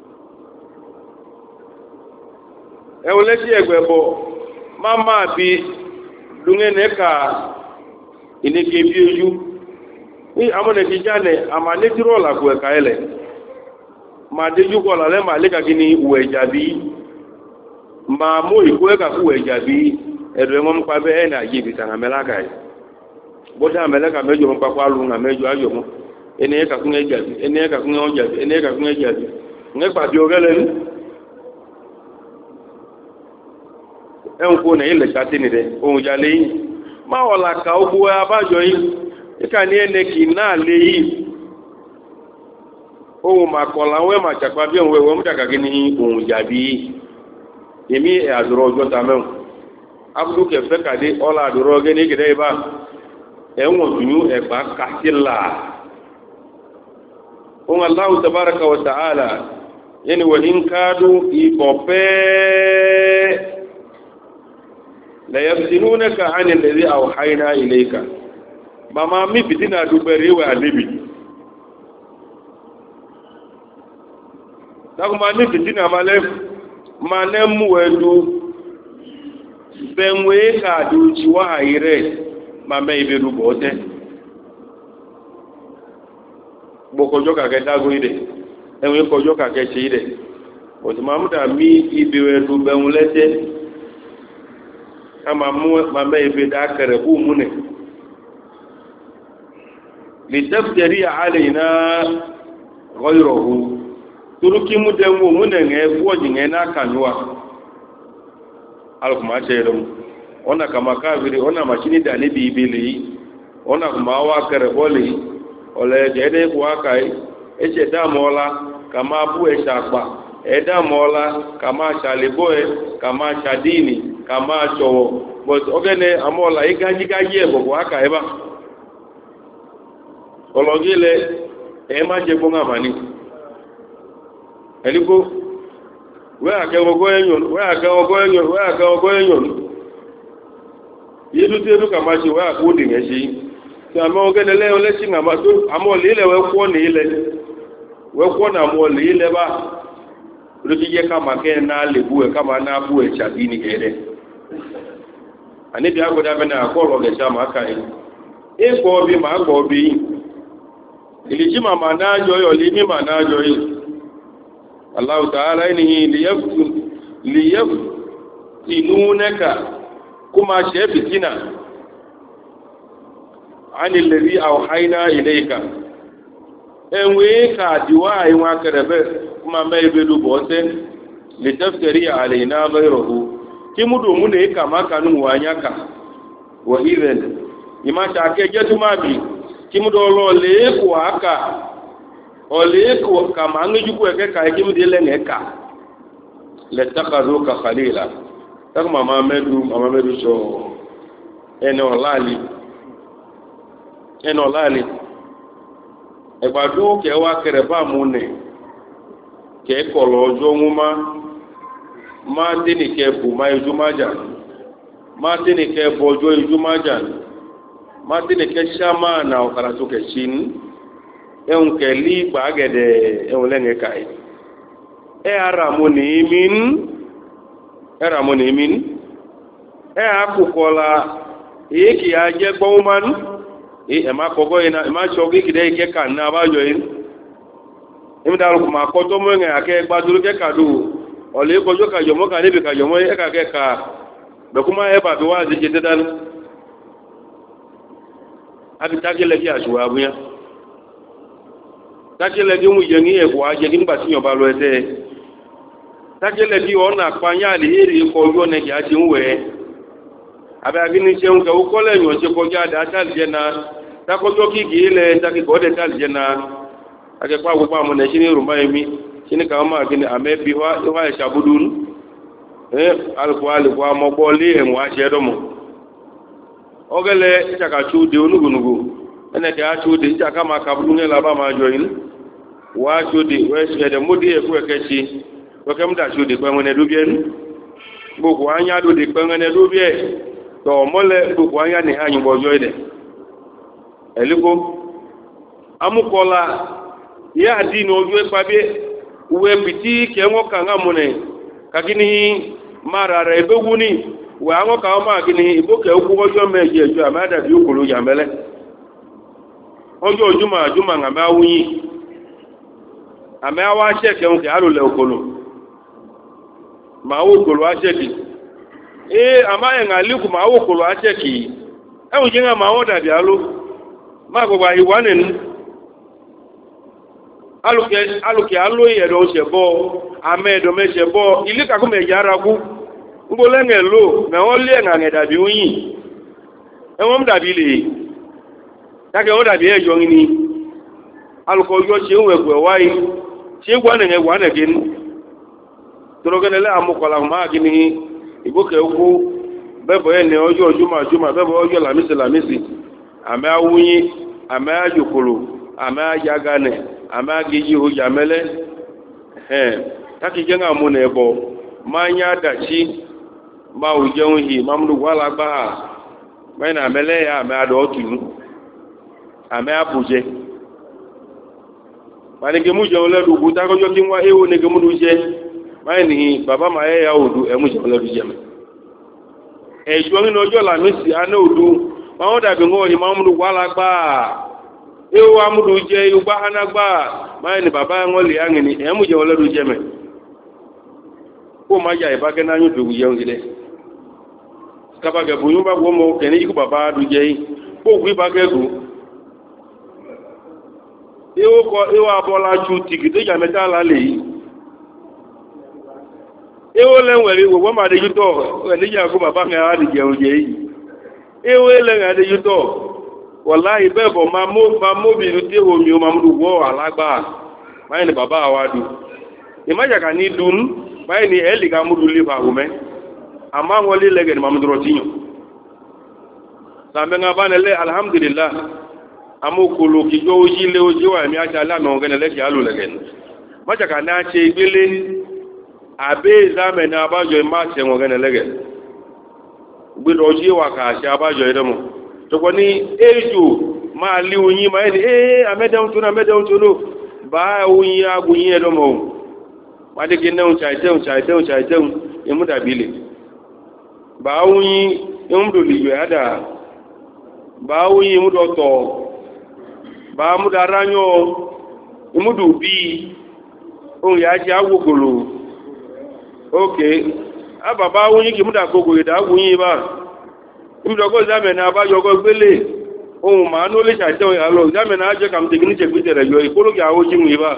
ẹwọ̀n lẹ́sí ẹgbẹ̀bọ̀ má máa bí lúngẹ́nẹ́ka ineke bi ojú ní amọ̀nà ti jáde àmà létírọ̀ làkù ẹ̀ka ẹlẹ̀ ma déjú kọ́ lálẹ́ ma lé kàkí ní ìwẹ̀ ìjàbí ma mú ìkó ẹ̀ka kú ẹ̀jà bí ẹ̀rọ ẹ̀wọ̀n pa bẹ́ ẹ̀nà àyè ìbìtà àmẹ́láka ẹ̀ bọ́dá àmẹ́láka mẹ́jọ mọ́ pápá lu àmẹ́jọ ayọ̀ mọ́ ẹni ẹ̀ka kún ẹ̀jà bí ẹni ẹ̀ka kún ẹ̀jà bí ẹni ẹ̀ka kún ẹ̀jà bí ńgẹ́ pàdé ọgẹ́lẹ́ ní ẹ̀hún kó nà ilẹ̀ ṣáté ni rẹ̀ ohun jà lẹ́yìn má ọ̀là ká ó gbó abájọ yìí ìka ní ẹnẹkì náà lé yìí ohun màkọ̀lá wẹ́ màṣàpá bí ohun ẹ̀wọ̀n múdàkàkí ní ohun jà bí èmi àdúrà ọjọ́ ta mẹ́wọ̀n abúlé kẹfẹ́ kàdé ọlá àdúrà ọgẹ́ ní gẹ̀dẹ́ ibà ẹ̀wọ̀n tùnú ẹ̀gbá kásílà ohun Allahu tabaraka wa ta'ala yẹni wọ̀ ní ń káàdù ìbọ̀ pẹ́ẹ́ lẹ́yẹ̀fìdínúnẹ́ka ánì lẹ́rí àwọ̀háiná ilayka màmá mi fìdínà dúgbẹ̀rẹ̀ ìwẹ̀ àlébì dákùnmá ní fìdínà ma lẹ́ mú ẹ̀dù bẹ̀wẹ̀ kàdù jíwá àìrẹ̀ ma mẹ́ ìbẹ̀rù bọ̀ọ́tẹ́ gbọ́kọjọ́ kàkẹ́ dágó ìrẹ̀ ẹ̀wẹ̀ kọjọ́ kàkẹ́ ṣe ìrẹ̀ òtùmámúdà mí ìbẹ̀rù ẹ̀dù bẹ̀wẹ̀ lẹ́tẹ́ kama mame ibe da kare ku mune litaftari alaina ghayruhu turuki mudengo mune nge fuoji nge na kanwa alkuma chero ona kama kaviri ona machini da ni bibili ona kuma wa kare boli ole jede kwa kai eche da mola kama bu e shapa eda mola kama shaliboe kama shadini kama chowo but ogene amola igaji gaji e bobo aka eba ologile e ma je bonga mani eliko we aka ogo enyon we aka ogo enyon we aka ogo enyon yedu tedu kama chi we aka odi ngeshi ti ama ogene le ole chi ngama to amola ile we kwo ni ile we kwo na amola ile ba lókíjẹ́ ká máa kẹ́ náà lè bú ẹ̀ ká máa náà bú ẹ̀ ṣàbí ní gẹ̀ẹ́rẹ́ àníbi agbọ́dá bẹ́ẹ̀ náà kọ́ ọ̀rọ̀ gẹ̀ṣà máa ká ẹ̀ ẹ̀kọ́ ọbí máa gbọ́ ọbí yìí ìlìjí màmá náà jọ yọ lé mímà náà jọ yìí Allahu ta'ala ní lìyẹ́fù inú nẹ́ka kuma she fitina ani alladhi awhayna ilayka enwe ka diwa ai wa karebe kuma mai bedu bote litaftari alaina ghayruhu kimudu mune kama kanu wanyaka wa idhan imata ke jetumabi kimudu lo le ku aka ole ku kama njuku eke ka kimudu le ngeka latakhadhuka khalila tak mama medu mama medu so eno lali eno lali egbadu ke wa kere ba mune ke kolo ojo nwuma ma dini ke bu ma ijumaja ma dini ke bojo ijumaja ma dini ke shama na okara to ke shin eun ke li gbagede eun lenge kai e ara mo ni min era mo ni min e akukola e ki aje gbowman e e ma kogo ina e ma chogi kide ke kan na ba yo yin imi daru kuma ko to mo nge ake gbaduru ke kadu ole ko jo ka yo mo ka ni bi ka yo mo e ka ke ka be kuma e ba bi wa ji je dan abi takele ki ajuwa buya takele ki mu je ni e ko aje ki ngba ti yo ba lo ete takele ki ona panya li iri ko yo ne ja ti nwe abi agini se un ka u ko le yo se ko ja da tal je na ta ko jo ki gi le ta ki ko de tal je na ake kwa gwa mu ne shini rumba yimi shini ka ma gini amebi wa wa shabudun eh alqual kwa mo boli e mo ase do mo ogele itaka chu de onugunugu ene ka chu de itaka ma ka bulunge la ba ma join wa chu de we se de mudi e ku ekechi to kem da chu de pe ngene du bien buku anya du de pe ngene du bien to mole buku anya ni anyu bo joide eliko amukola ya dini ojú ẹgbàgbé uwe pìtí kí ẹwọ́n kà ń múnẹ̀ kàkíní mara rẹ̀ ìgbéwú ní wà áwọ́ kà ọmọ àkíní ìbókẹ̀ okú ọjọ́ méjì ẹjọ́ àmẹ́dàbí òkòrò yàmẹ́lẹ́ ọjọ́ ojúmọ̀ àjúmọ̀ àmẹ́ awúyí àmẹ́ awọ́ aṣẹ́kẹ̀ ń kẹ́ àrùlẹ̀ òkòrò máa wó òkòrò aṣẹ́kì ee àmáyẹ̀ ń àlíkù máa wó òkòrò aṣẹ́kì ẹ̀hùn jẹ́ ń máa wọ́n dàbí aló máa gbogbo àyíwá nínú aluke aluke alo yero sebo amedo me sebo ile ka ko me yara ku ngole ngelo me o le nga ngeda bi uyin e won dabi le take o dabi e yo ni aluko yo se we gwe wai se gwa ne gwa ne gin toro gele le amukola ma gini iboke oku bebo ene ojo juma juma bebo ojo lamisi lamisi ame awuyin ame ajukulu ame ajagane ama giji hu jamele eh taki jenga mu ne bo manya dachi ma ujeun hi mamdu wala ba maina mele ya ma do tunu ame abuje mani ge mu jeun le du buta ko jokin wa ewo ne ge mu du je maini baba ma e ya odu e mu jeun le du je me e jo ni ojo la misi ana odu ma o da bi ngo hi mamdu wala ba ewu amudu je ugba anagba mai ni baba won le angini e mu je wole du je me ko ma ja iba ke na nyu du je ngide kaba ge bu yumba wo mo ke ni ku baba du je ko ku iba ke gu ewu ko ewu abola chu tikite ja meta la le ewu le nwere wo ma de yuto ni ja ku baba me a di je o je yi ewu le ga de yuto wallahi bebo ma mo ma mo bi rute ho mi o ma mu wo alagba mai ni baba wa du imaja ka ni dun mai ni eli ga mu du li ba hume ama won le lege ni ma mu dro tinyo sambe nga bana le alhamdulillah amukulu ki jo ji le oji wa mi aja la no ngene le ki alu lege maja ka na che igbele abe zame na abajo ma che ngene lege gbido oji wa ka se abajo idemo toko ni eju ma li oyin ma ni eh ameda tunu ameda tunu ba oyin agunyin edo mo ma de kin na chai te chai te chai te emu da bile ba oyin emu do li yo ada ba oyin mu do to ba mu da ranyo emu do bi o ya ji awogolo okay aba ba oyin ki mu da gogo da agunyin ba imdogo zame na ba yogo gbele ohun ma no le sha te ya lo zame na je kam tegini je gbitere yo ikoro ga oji mu iba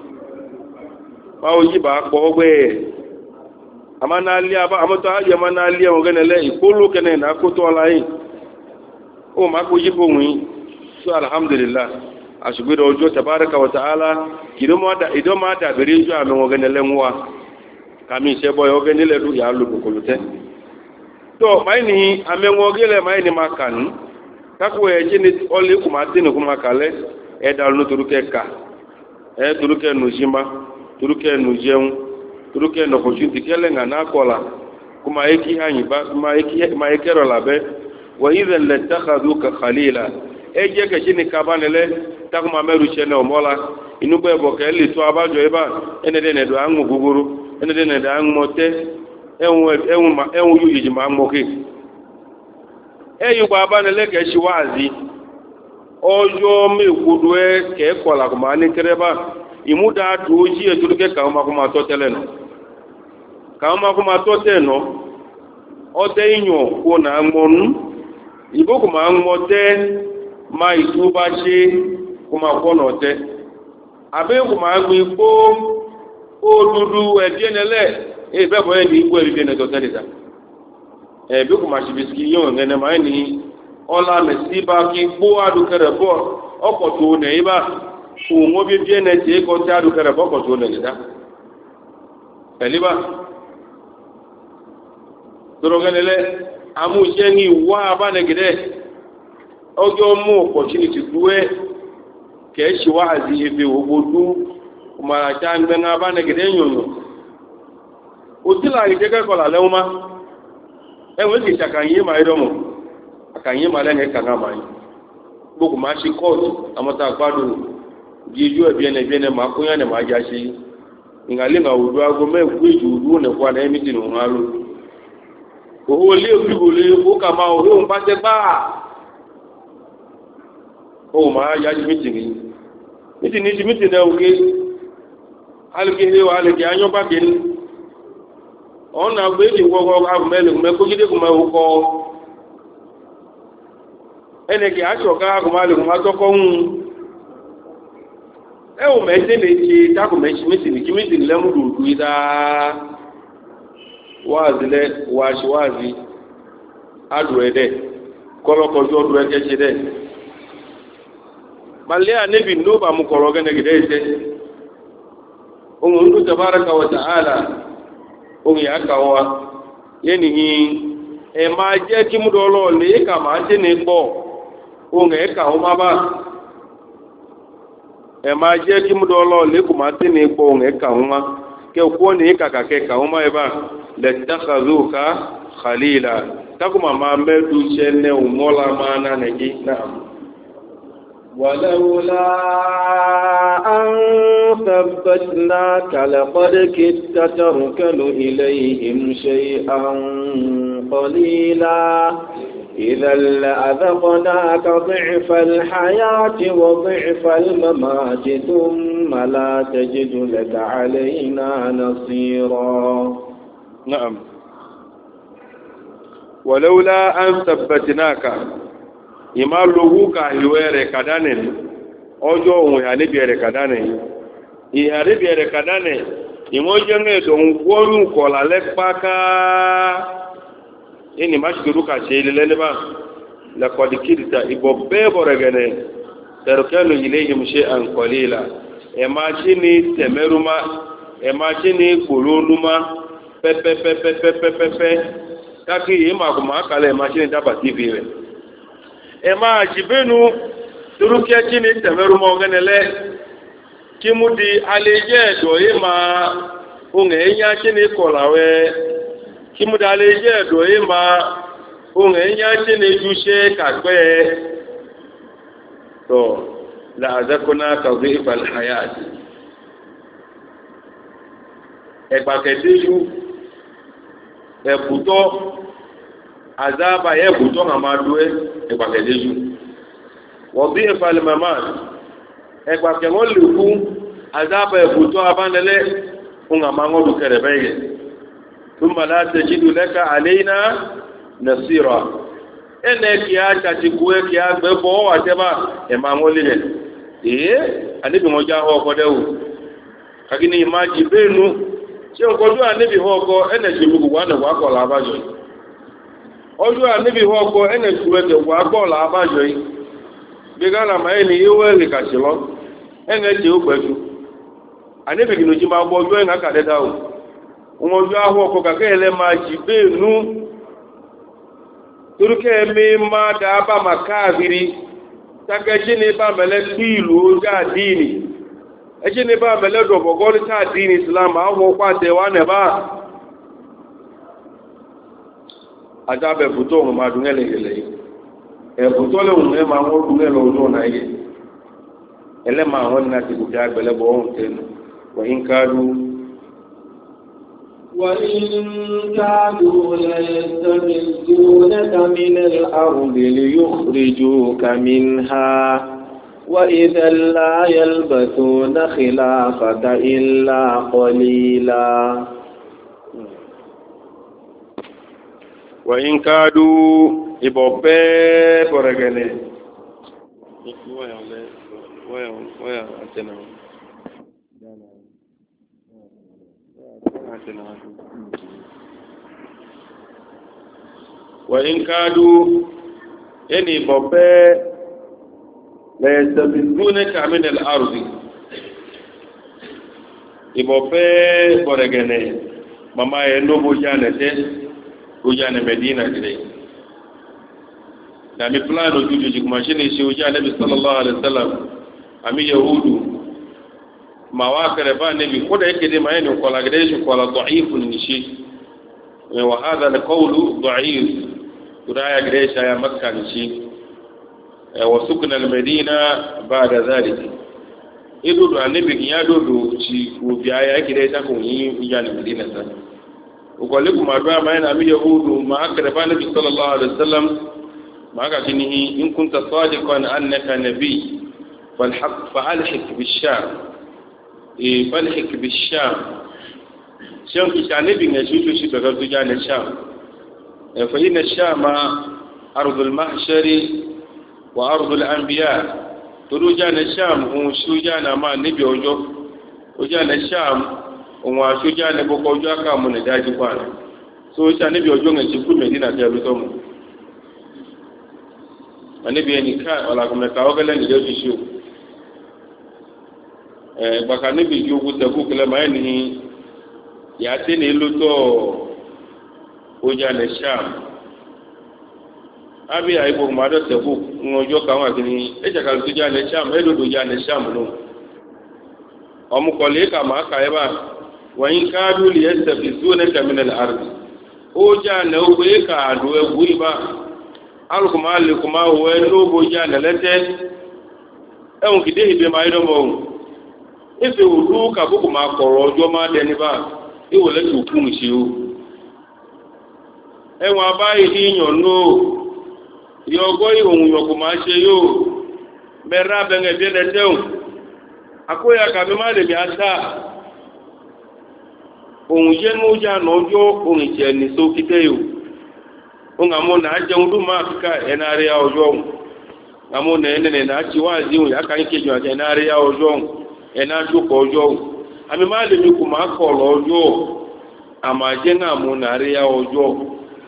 ba oji ba po gbe amana ali aba amoto aye mana ali o genele ikoro kene na ko to lai o ma ko ji bo wi so alhamdulillah asubiro ojo tabaraka wa taala kidomo da idoma da berejo ame o genele nwa kami se boy o genele du ya lu bukulute to maini amenwogele maini makan takwe jini ole kuma tinu kuma kale e dalu turuke ka e turuke nujima turuke nujeun turuke no opportunity kele ngana kola kuma eki hanyi ba kuma eki ma ekero labe wa idhan latakhaduka khalila e je ke jini kabanele takuma meru chene omola inugbe bo ke li to abajo eba ene de ne do angu guguru ene de ne da angu mote enwe enwe ma enwe yuji ma moke eyu baba ne leke shiwazi ojo mekudu e ke kola kuma ni kereba imuda tuji e turuke ka ma kuma to teleno ka ma kuma to teno o te inyo ko na ngonu ibo kuma ngote ma ituba che kuma kono te abe kuma ngbi po odudu e dienele ebe bo ndi igwe ri ne to terisa e bi ku ma shibiski yo ngene ma ni ola mesiba ki bo adu kere bo oko to ne iba ku ngo bi bi ne je ko ta adu kere bo ko to ne da eliba doro ngene le amu je ni wa ba ne gide ojo mu opportunity duwe ke shi wa azi ebe obodu kuma ta ngbe na ba ne gide nyonyo otila ije ke kola leuma enwe ki chakanyi ma idomo akanyi ma lenge kanga mai buku ma shi court amata gbadu jiju ebiene ebiene ma kunya ne ma jashi ingali ma udu ago me kwiju udu ne kwa na emiti no halu o le ogule o kama o ho mpate ba o ma ya ji meeting meeting ni meeting na oge alge he wa alge anyo ba bin ona gbe ni wogo agumele me ko jide kuma uko ene ki aso ka agumale kuma to ko hun e o me se le ti ta ko me miti ni kimiti le mu du ida wazile washi wazi adu ede kolo ko jo du eke jide malia nebi no ba mu koro gene gide ite o mu tabaraka wa taala ohun ya ka wa yeni hi e ma je ki mu do lo le ka ma je ni po ohun e ka o ma ba e ma je ki mu do lo le ku ma ti ni po ohun e ka o ma ke ko ni ka ka ke ka o ma e ba la takhazuka khalila takuma ma medu chene o mola mana ne gi na ولولا أن ثبتناك لقد كدت تركن إليهم شيئا قليلا إذا لأذقناك ضعف الحياة وضعف الممات ثم لا تجد لك علينا نصيرا. نعم. ولولا أن ثبتناك ima logu ka hiwere kadane ojo ohun ya nibi ere kadane iya nibi ere kadane imo je nge do ngworu ko la le paka ini mashkuru ka shele le ba la qad kidta ibo bebo regene tarkanu ilayhim shay'an qalila e ma chini temeruma e ma chini kulunuma pepe pepe pepe pepe kaki ima kuma kale ma chini daba tv re e ma jibenu turukia chini temeru mogenele kimudi aleje do e ma unge nya chini kolawe kimudi aleje do e ma unge nya chini jushe kakwe to la azakuna tadhif al hayat e pakedeju e buto azaba ye buto ngamadwe e pakedeju wọ́bí ìfàlẹ̀ màmá ẹgbàkẹ̀ wọ́n lè kú àzábà ẹ̀bùtọ́ abánilẹ́ fún àmàngọ́dù kẹrẹ bẹ́yẹ tún bà láti jídù lẹ́ka àléyìnà nàṣírà ene ki acha ti ku e ki agbe bo wa te ba e ma mo le eh ani bi mo ja ho ko de o kagini imaji benu se o ko ju ani bi ho ko ene ji bu wa na wa ko la ba jo oju ani bi ho ko ene ju e de wa ko la ba jo yi bi ga na ma eni iwe ri ka si lo ene ji o gbeju ani bi ginu ji ma bo jo en aka de da o won ju aho ko ka ke ele ma ji benu turuke mi ma da ba makaviri take ni ba mele ilu ga dini e ni ba mele do bogoli ta dini islam awo kwa te wa ne ba ajabe buto ma dungele ele e buto le un e ma wo dungele o do na ye ele ma won na ti buja gbele bo on ten wa in kadu وإن كادوا ليستفزونك من الأرض ليخرجوك منها وإذا لا يلبثون خلافك إلا قليلا وإن كادوا إبوبي بورغني ويا ويا ويا أتنا وإن كادوا يعني بوبي لا يستفزونك من الأرض إبوبي بورغني ماما ينوبو جانته ujana Medina today na mi plano juju jikumashini shi ujana Nabi sallallahu alaihi wasallam ami yahudu mawakare ba nabi koda yake dai mayani ko la gade shi ko la dha'ifun nishi wa hadha alqawlu dha'if kudaya gade shi ya makka nishi wa sukna almadina ba'da dhalik idudu anabi ya dodo ci ko biya yake dai ta kun yi ujana Medina sa ukoliku madwa maana ami yahudu ma akraba nabi sallallahu alaihi wasallam ma ka kinihi in kunta sadiqan annaka nabi fal haqq fa'alhik bisham e falhik bisham shan ki nabi ne shi shi daga zuja na sham fa inna shama ardul mahshari wa ardul anbiya turuja na sham hu shuja na ma nabi ojo oja na sham onwa asoja ne boko ojo aka mu ne daji kwana so cha ne bi ojo nge ti ku Medina te bi to mu ani bi eni ka wala ko me ka o gele ni de tishu eh baka ne bi jogu te ku kele ma ni ya te ne lu to oja ne sham abi ai bo ma do te ku ngojo ka wa kini e ja ka oja ne sham e do oja ne sham no omu ko le ka ma ka e ba وإن كادوا ليستفزونك من الأرض أوجا نوبيك عدو غويبا alkum alikum awo eno boja na lete ehun kide ibe ma ido mo ife ulu ka buku ma koro ojo ma de ni ba iwo le tu kun si o ehun abayi iyan no yogo ihun yo ko ma se yo mera benge bi de teun akoya ka be ma le bi asa ohun je no ja no jo ohun je ni so kite yo onga mo na aje ndu ma ka enare ya ojo ngamo na ene na chi wazi un aka nke jo aje enare ya ojo ena ju ko ojo ami ma le mi ku ma ko lo ojo ama je na mo na re ya ojo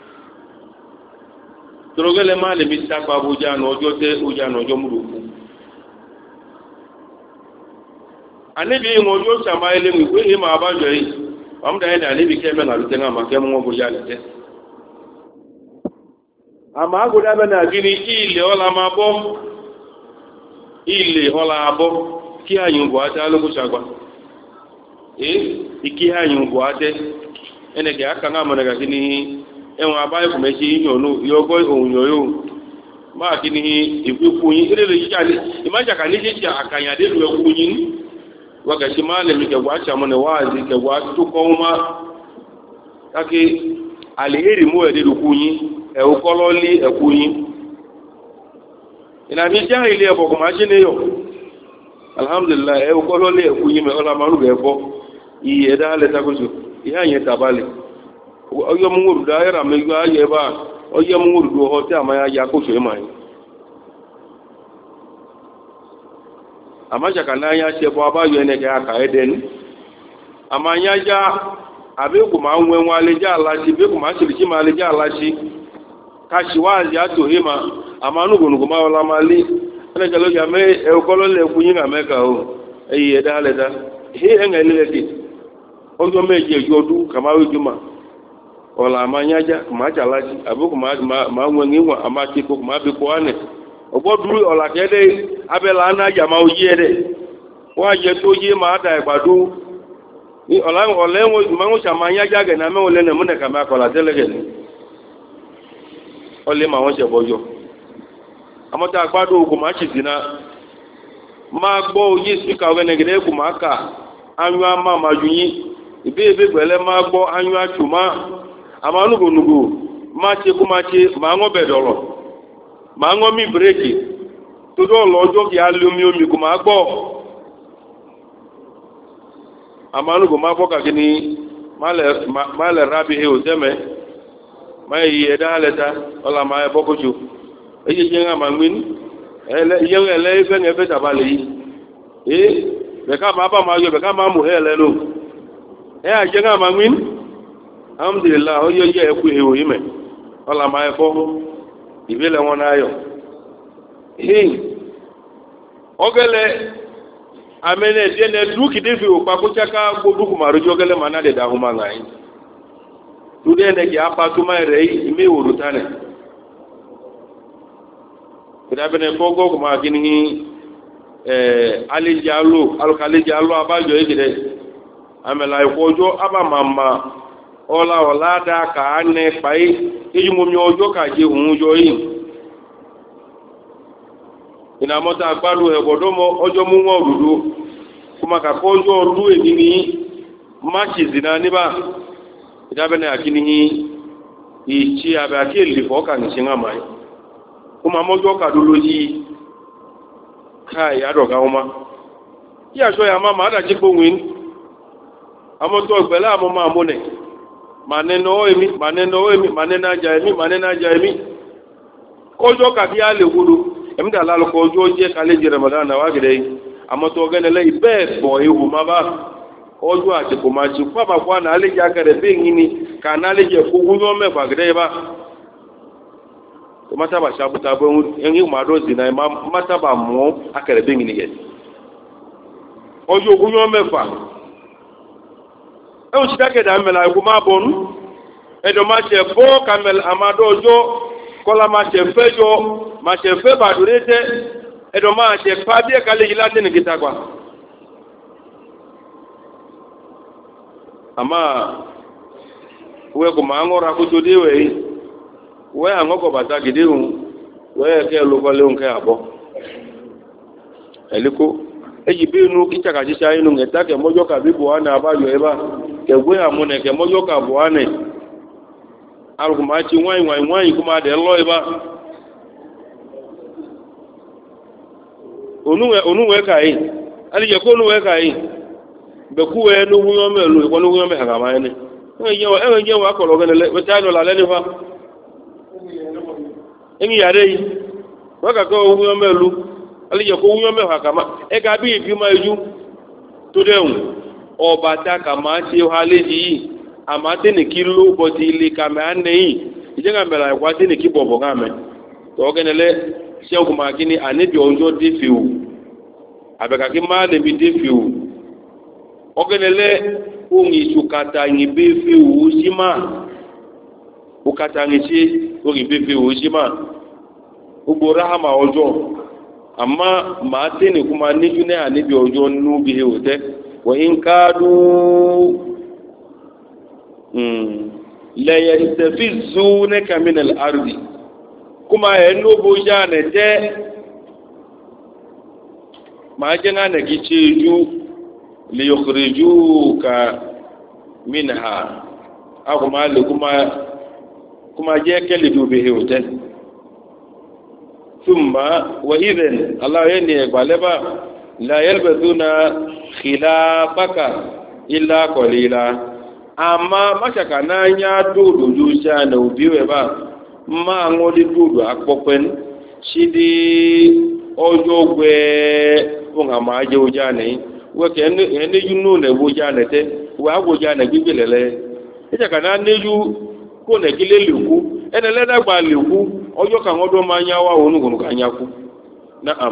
trogele ma le mi sa pa buja no ojo te uja no ojo muruku ani bi mo ojo sama ile mi pe ma ba jo yi amda ene ani bi ke me na lu tenga ma ke mo buja le te ama agoda be na gini ile ola ma bo ile ola abo ki ayun bo ata lo kusagba eh iki ayun bo ate ene ke aka nga mo na gini enwa abai ku meji yin onu yogo ohun yoyo ma gini ifufu yin ile le jale imaja ka ni ji akanya de lu eku yin wa ga shi ma le mi ke wa cha mo ne wazi ke wa tu ko ma taki aliheri mo e de lu ku yin e o kolo li e ku yin ina mi ja ile e bo ko ma je ne yo alhamdulillah e o kolo li e ku yin me ola ma ru be bo yi e da le ta ko ju iya yin tabale o yo mu ru da era me yo aye ba oye mu ru ho te ama ya ko so mai ama jaka na ya se bo abayo ene ga ka eden ama nya ja abe ku ma nwe nwa le ja alachi be ku ma siri chi ma le ja alachi ka shi wazi ato hima ama nugo nugo ma wala mali ene jalo ya me e ko lo le ku yin ga me ka o eyi e da le da he en ele le ki ojo meje jodu kama wi juma wala ma nya ja ma ja alachi abe ku ma ma nwe nwa ama ti ko ma be ko ane ogbo duru ola kede abela na ja ma oji ede wa je to yi ma da igbadu ni ola ole wo ma ngo chama nya ja ge na me ole na mu ne ka ma ko la tele ge ole ma won se bojo amota agbadu ku ma chi dina ma gbo yi sika we ne gede ku ma ka anyu ama ma junyi ibe ebe gbele ma gbo anyu achuma amanugo nugo ma che ku ma che ma ngo bedolo ma ngo mi breki todo lojo ki alumi omi ko ma gbo amanu go ma gbo ka kini male male rabi he ozeme ma yi eda leta ola ma e bokoju eje je nga ma ngwin ele yen ele ife nge fe tabale yi eh be ka ma ba ma yo be ka ma mu hele no e a je nga ma ngwin alhamdulillah o yo je e ku he o yime ola ma e fo ibele won ayo eh ogele amene dene duki defi o pa ko chaka go duku maru jogele manade da huma ngai tude ne ya pa tuma rei ime urutane kuda bene fogo ko ma kini eh ali jalo al kali jalo abajo egide amela ikojo aba mama ola ola da ka ane pai ejumo mi ojo ka je hun jo yin ina mota agbadu ebodomo ojo mu won odudu kuma ka kojo odu enini machi zina niba idabene akini ichi abe akeli fo kan singa mai kuma mojo ka doloji kai ado ka uma ya so ya mama ada jipo win amoto gbela mo ma mo ne maneno emi maneno emi manena ja emi manena ja emi kojo ka bi ale gudu emda lalo ko joje kale je ramadan wa gide amato gane le ibe bo iwu maba ojo ati ko ma ji kwa kwa na ale ja kare be ngini ka na ale je ko gunyo me ba gide ba to mata ba shabu ta bo engi ma do zina ma mata ba mo akare be ngini ge ojo gunyo me fa e o ti take da mela ko ma bonu e do ma che bo kamel amado ojo kola ma che fejo ma che fe ba durete e do ma che pa bi ka le gilate ni kitagwa ama we ko ma ngora ko to dewe we angoko bata gidewu we ke lo ko le un ke abo eliko eji binu kitaka jisha inu ngeta ke mojo ka bibu ana abayo eba ke we amune ke mojo ka bo ane alku ma chi wai wai wai kuma de lo eba onuwe onuwe kai ali je ko onuwe kai be ku we no wuyo melu ko no wuyo me ha ma ene e je wa e je wa ko lo gele le ta no la le ni fa engi yare yi wa ka ko wuyo melu ali je ko wuyo me ha kama e ga bi bi ma ju to deun obata kama ti haleji amate ni kilo boti ile kama anei ijenga mela kwa ti ni kibobo game to genele se ko ma kini anebi onjo defiu abeka ki ma le bi defiu ogenele ungi sukata ngi befiu sima ukata ngi si ungi befiu sima ugbora hama ojo amma ma te ni kuma ni june anebi ojo nu bi heote wa in kadu mm la yastafizunaka min al-ardi kuma eno boja ne te ma jena ne gicheju li yukhrijuka minha akuma le kuma kuma je kele du be hote thumma wa idhan Allah yani baleba la yalbaduna khilafaka illa qalila ama mashaka na nya dodo ju sha na ubiwe ba ma ngodi dudu akpopen shidi ojo gwe unga maje ujane we ke ene yunu ne ujane te wa ujane gbibelele eja kana neju ko ne kile luku ene le dagba luku ojo kan odo manya wa onugunu kanyaku na'am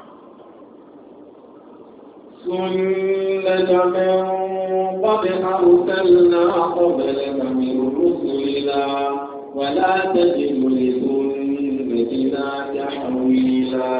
سنة من قد أرسلنا قبلك من رسلنا ولا تجد لسنتنا تحويلا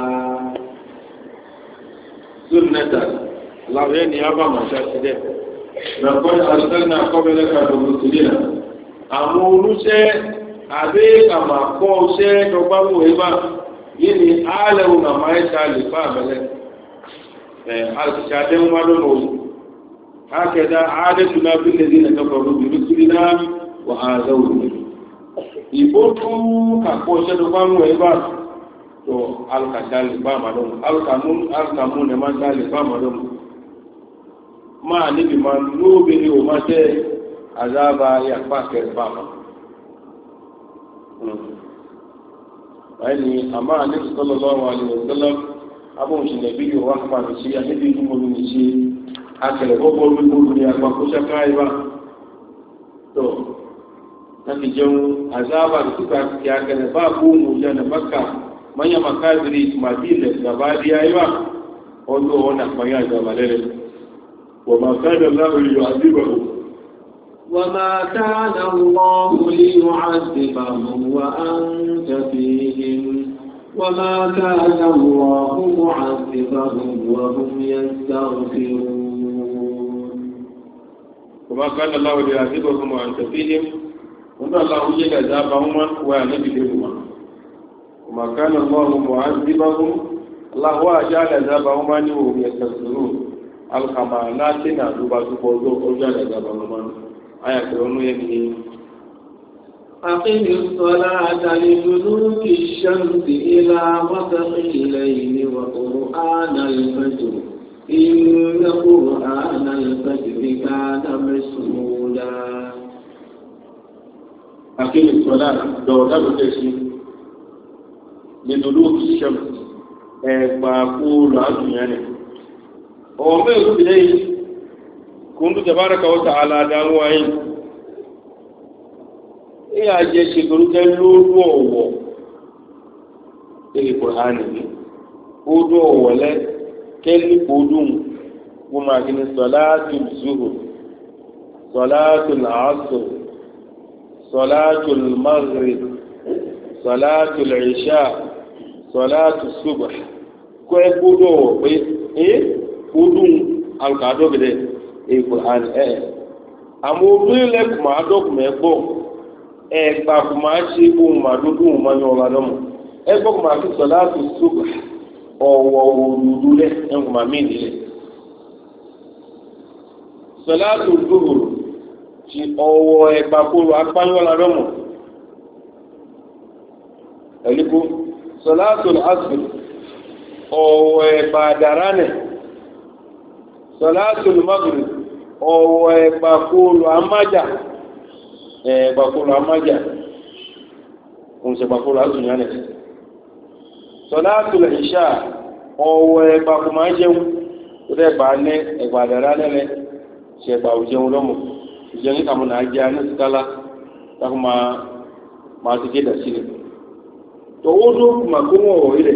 سنة الله يعني أبا ما شاهده من قد أرسلنا قبلك من رسلنا أمور شيء أبيك أما قول شيء تقبله إبا يني آله ما يشاء لفعله الكتابين معلومون هكذا عادتنا بالذين كفروا برسلنا وآذونا يبوتوا كقوشة دفعوا إبا تو الكتاب معلوم الكامون الكامون ما شاء معلوم ما نبي ما نوبي وما شيء عذاب يكفاك الفاما يعني أما النبي صلى الله عليه وسلم abun shi ne biyu wa kuma da shi a nabi kuma ne shi aka da gogo min gudu ne ba ko shaka yi ba to take jin azaba da suka ya ga ba ku mu da makka manya makadiri madina da badiya yi ba wato wannan manya da malere wa ma kana Allah yu'adhibuhu وما كان الله ليعذبهم وأنت فيهم وما كان الله معذبهم وهم يستغفرون وما كان الله ليعذبهم وأنت فيهم وما الله يجعل عذابهم ونبيهم وما كان الله معذبهم الله هو جعل عذابهم وهم يستغفرون الخمانات نعذبا سبوزو وجعل عذابهم آية كرونو يكي أقم الصلاة لدلوك الشمس إلى غسق الليل وقرآن الفجر إن قرآن الفجر كان مشهودا أقم الصلاة دولة بتشي لدلوك الشمس فأقول عزمي وما يقول إليه كنت تبارك وتعالى دعوائي iya je shekaru ta lóòrò ọ̀wọ̀ ilẹ̀ kòránì ní odò ọ̀wọ̀lẹ́ kẹ́lì kòdùn wọ́n máa gini sọ́látù zuhur sọ́látù l'asr sọ́látù maghrib sọ́látù l'isha sọ́látù subh kọ́ ẹ kódò ọ̀wọ̀ pé ẹ kódùn alkadọ́bẹ̀dẹ̀ ilẹ̀ kòránì ẹ̀ àmọ́ obìnrin lẹ́kùnmọ́ adọ́kùnmọ́ ẹgbọ́ ẹgbà kò máa ṣe ohun màdúdú ohun máa yan ọba lọ́mọ ẹgbọ́ kò máa fi sọ láti ṣùgbà ọ̀wọ̀ òdúdú lẹ̀ ẹ̀kùn máa mí nílẹ̀ sọ láti òdúdú ti ọ̀wọ̀ ẹgbà kò apáyọ́lá lọ́mọ ẹ̀lẹ́kọ́ sọ láti àṣù ọ̀wọ̀ ẹgbà àdàránẹ̀ sọ láti maghrib ọ̀wọ̀ ẹgbà kò amájà bakolo amaja unse bakolo azunyane salatul isha owe bakumajeun ode bane e gbadara nele se ba ujeun lomo ujeun ka mona aja ni skala takuma ma tike da sile to odo makumo ile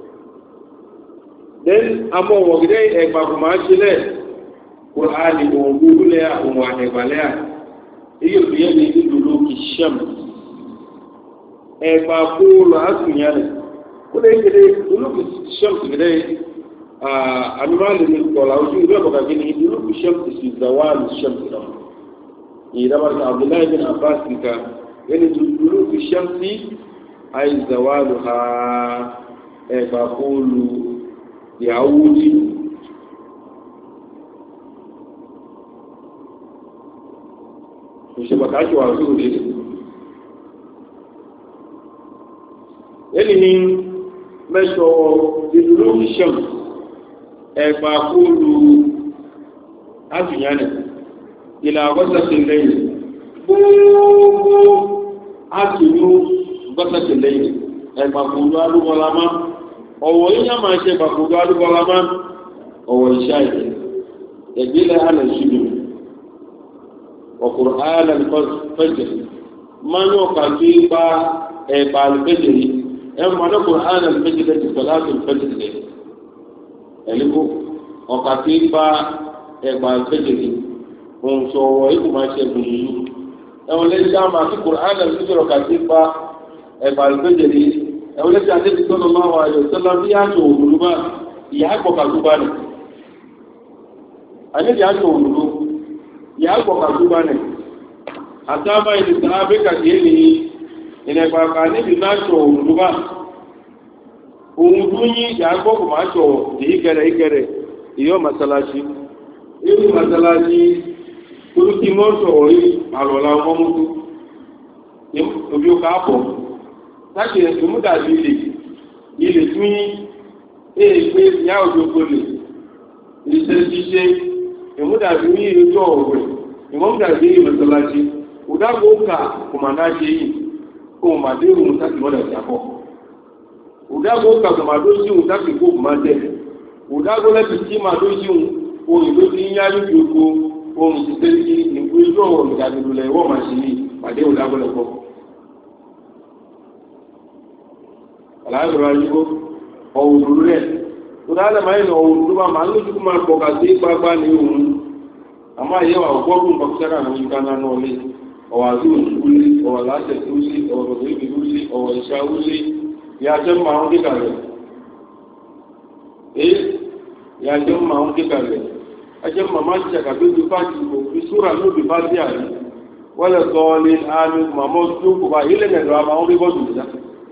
den amo wogide e bakumajile qur'ani o gudule a o wa ne balea iyo biye ni dulu kisham e ba kulu asunyane kule ngede dulu kisham ngede ah anwali ni kola uju ndo baka gini dulu kisham si zawal sham ndo ni dabar Abdullah ibn Abbas ka yani dulu kisham si ay zawaluha e ba kulu yaudi ushabakaji wa zuri eli ni meso didulu sham e ba kulu azunyane ila wasa tinlay bubu azunu gbọ́sẹ̀kì lẹ́yìn ẹ̀pàkùdù adúgbọ́lámá ọ̀wọ̀ yíyá máa ṣe ẹ̀pàkùdù adúgbọ́lámá ọ̀wọ̀ ìṣá ìdẹ̀ ẹ̀gbẹ́lẹ̀ alẹ́ ṣùgbọ́n ọ̀kùnrin alẹ́ fẹ́jẹ̀ máa ń yọ̀ọ̀kà sí ipa ẹ̀pà àlùfẹ́jẹ̀ yìí ẹ̀ máa lọ́kùnrin alẹ́ fẹ́jẹ̀ lẹ́tì pẹ̀lú àlùfẹ́jẹ̀ lẹ́ ẹ̀lẹ́kọ̀ ọ̀kà sí ipa ẹ̀pà àlùfẹ́jẹ̀ yìí òun sọ ọ̀wọ̀ ikú máa ṣe ẹ̀gbùn yìí ẹ̀wọ̀n lẹ́yìn dáhùn àti kùnrin alẹ́ fẹ́jẹ̀ ọ̀kà sí ipa ẹ̀pà àlùfẹ́jẹ̀ yìí ẹ̀wọ̀n lẹ́yìn àti ìtọ́nà máa wà ayọ̀ sọ́lá bí àjọ òdòdó bá ìyá àgbọ̀kà tó bá nì àníbi àjọ òdòdó ìyá àgbọ̀kà tó bá nì àtàbà ìdí sàábé kàkiri ní ìnẹ̀pàkà níbi náà jọ òdòdó bá òun dún yí ìyá àgbọ̀kù máa jọ ìkẹrẹ ìkẹrẹ ìyọ́ masalasi irú masalasi kúrúkí mọ́tò orí àlọ́lá ọmọmútú òbí ó káàbọ̀ láti ẹ̀sùn múdàbí ilé ilé tún yí èèpé ìyá òjòkó lè ìṣẹ́ ṣíṣe ìmúdàbí ní ìrìnjọ́ ọ̀rẹ́ ìmọ̀múdàbí ìmọ̀tọ́lájí òdágbó kà kò mà náà ṣe yìí kò mà dé òun sákì mọ́dà ìjàpọ̀ òdágbó kà kò mà dó sí òun sákì kó kò má tẹ̀ òdágbó lẹ́bi tí mà dó sí òun ohun ló ti ń yá lójú oko ohun ti tẹ́ sí ìgbó ìjọ ọ̀rọ̀ ìdàgbò lẹ̀ wọ́n máa ṣe yìí pàdé òdágbó lẹ́kọ̀ọ́ aláàbẹ̀rẹ̀ ayíkó ọ̀wùdúrú rẹ̀ tó dáadáa máa ń lọ ọ̀wùdúrú bá máa ń lójú kó máa pọ̀ kà sí pápá ní òun àmọ́ àyẹ̀wò àwògbọ́gùn pàkúṣẹ́rà àwọn ìka náà náà lé ọ̀wà àti òṣùwúlé ọ̀wà láṣẹ tó sí ọ̀rọ̀ tó ibi tó sí ọ̀wà ìṣàwúlé ìyájẹ́ máa ń kíkà rẹ̀ ee ìyájẹ́ máa ń kíkà rẹ̀ ajẹ́ màmá ti ṣàkàtó ti bá ti kò fi súra ló fi bá sí àrí wọ́n lè sọ ní àmì màmá tó kò bá ilé mẹ́rin àmà ń rí bọ́ọ̀dù ìdá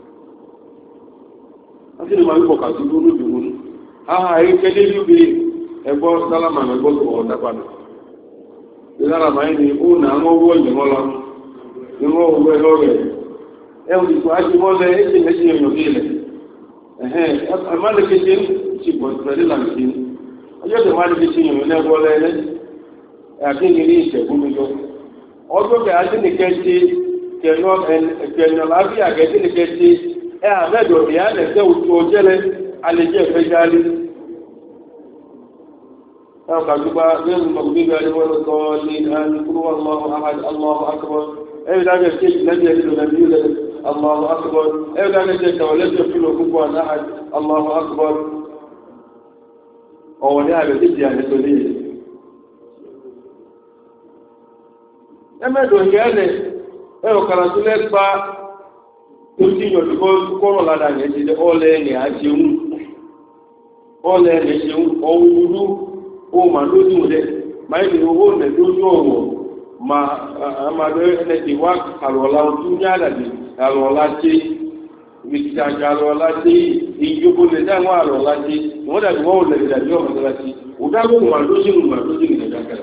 wọ́n sì ní máa ń bọ̀ kàtó tó lóbi wọn aha èyí kẹ́lẹ́ lóbi ẹgbọ́ sálámà ẹgbọ́ tó ọ̀ dápadà ìlára máa ń ní ó nà ń wọ́ ìyẹ̀wọ́ lọ ìwọ́ owó ẹ̀rọ rẹ̀ ẹ̀wọ̀n ìkọ̀ ajímọ́lẹ̀ ẹ̀ṣẹ̀ méjì èèyàn bí ilẹ̀ ẹ̀hẹ́n ẹ̀málẹ̀kẹ́ṣẹ́ ti pọ̀ pẹ̀lú làǹkì ọjọ́ tó máa ń fi ṣe ìrìn lẹ́gbọ́ lẹ́lẹ́ àkíní ní ìṣẹ̀gúnmíjọ ọjọ́ kẹ adínìkẹ́ ṣe kẹ̀nà lábíà kẹ́dínìkẹ́ ṣe ẹ àmẹ́dọ̀ ìyá lẹ́sẹ̀ òtún ọjẹ́lẹ̀ alẹ́jẹ́ ìfẹ́ jálé ẹ kàdúgbà lẹ́nu mọ̀gbẹ́gbẹ́ alẹ́wọ́lọ́tọ́ ní àníkúrú Allahu akbar ẹ dágẹ́ ṣe ìlẹ́jẹ́ ìlú nàìjíríà Allahu akbar ẹ dágẹ́ ṣe kàwọ́lẹ́jẹ́ fílò púpọ̀ náà Allahu akbar ọ̀wọ̀ ní ààrẹ tí ìyà nìtò ní ilẹ̀. ẹmẹ́dọ̀ ìyẹ́lẹ̀ ẹ̀rọ kàràtú lẹ́gbà tó tí yọ̀ lùkọ́ kọ́rọ̀ ládà ní ẹ̀ṣẹ̀ ọlẹ́ ẹ̀nì àṣẹun ọlẹ́ ẹ̀nì ṣeun ọwúrú ó mà lójú rẹ̀ máa ní owó nẹ̀ lójú ọ̀wọ̀ máa lọ ẹ̀nẹ́tì wá àlọ́lá ojú ní àdàdì àlọ́lá ṣe ìgbìtàjà àlọ́lá ṣe ìjókòó lè dáwọn àlọ́lá ṣe wọ́n dàbí wọ́n lè dàbí ọmọ tó láti òdágbò mà lójú mà lójú ní ìdákẹ́rẹ́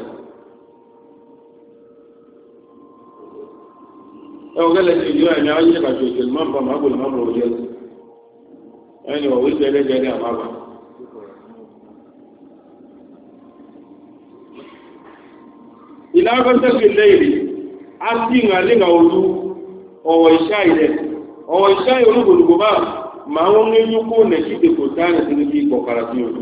ẹwọ gẹ́lẹ̀ tí ìjọ ẹ̀mí ayé kàjọ ìṣẹ̀lú máa ń bá máa gbọ́nà máa bọ̀ òjẹ́ ẹni ọ̀wọ́ ìṣẹ̀lẹ́gẹ́rẹ́ àmàbà ìlàgbẹ́sẹ̀kì lẹ́yìn á sí ìrìnàlẹ́gà olú ọ̀wọ̀ ìṣá ilẹ̀ ọ̀wọ̀ ìṣá olúgbòlùgbò bá máa wọ́n ní yúkó nẹ̀kíkè kò dáná sí ní kí ìkọ̀kàrà sí ọ̀nà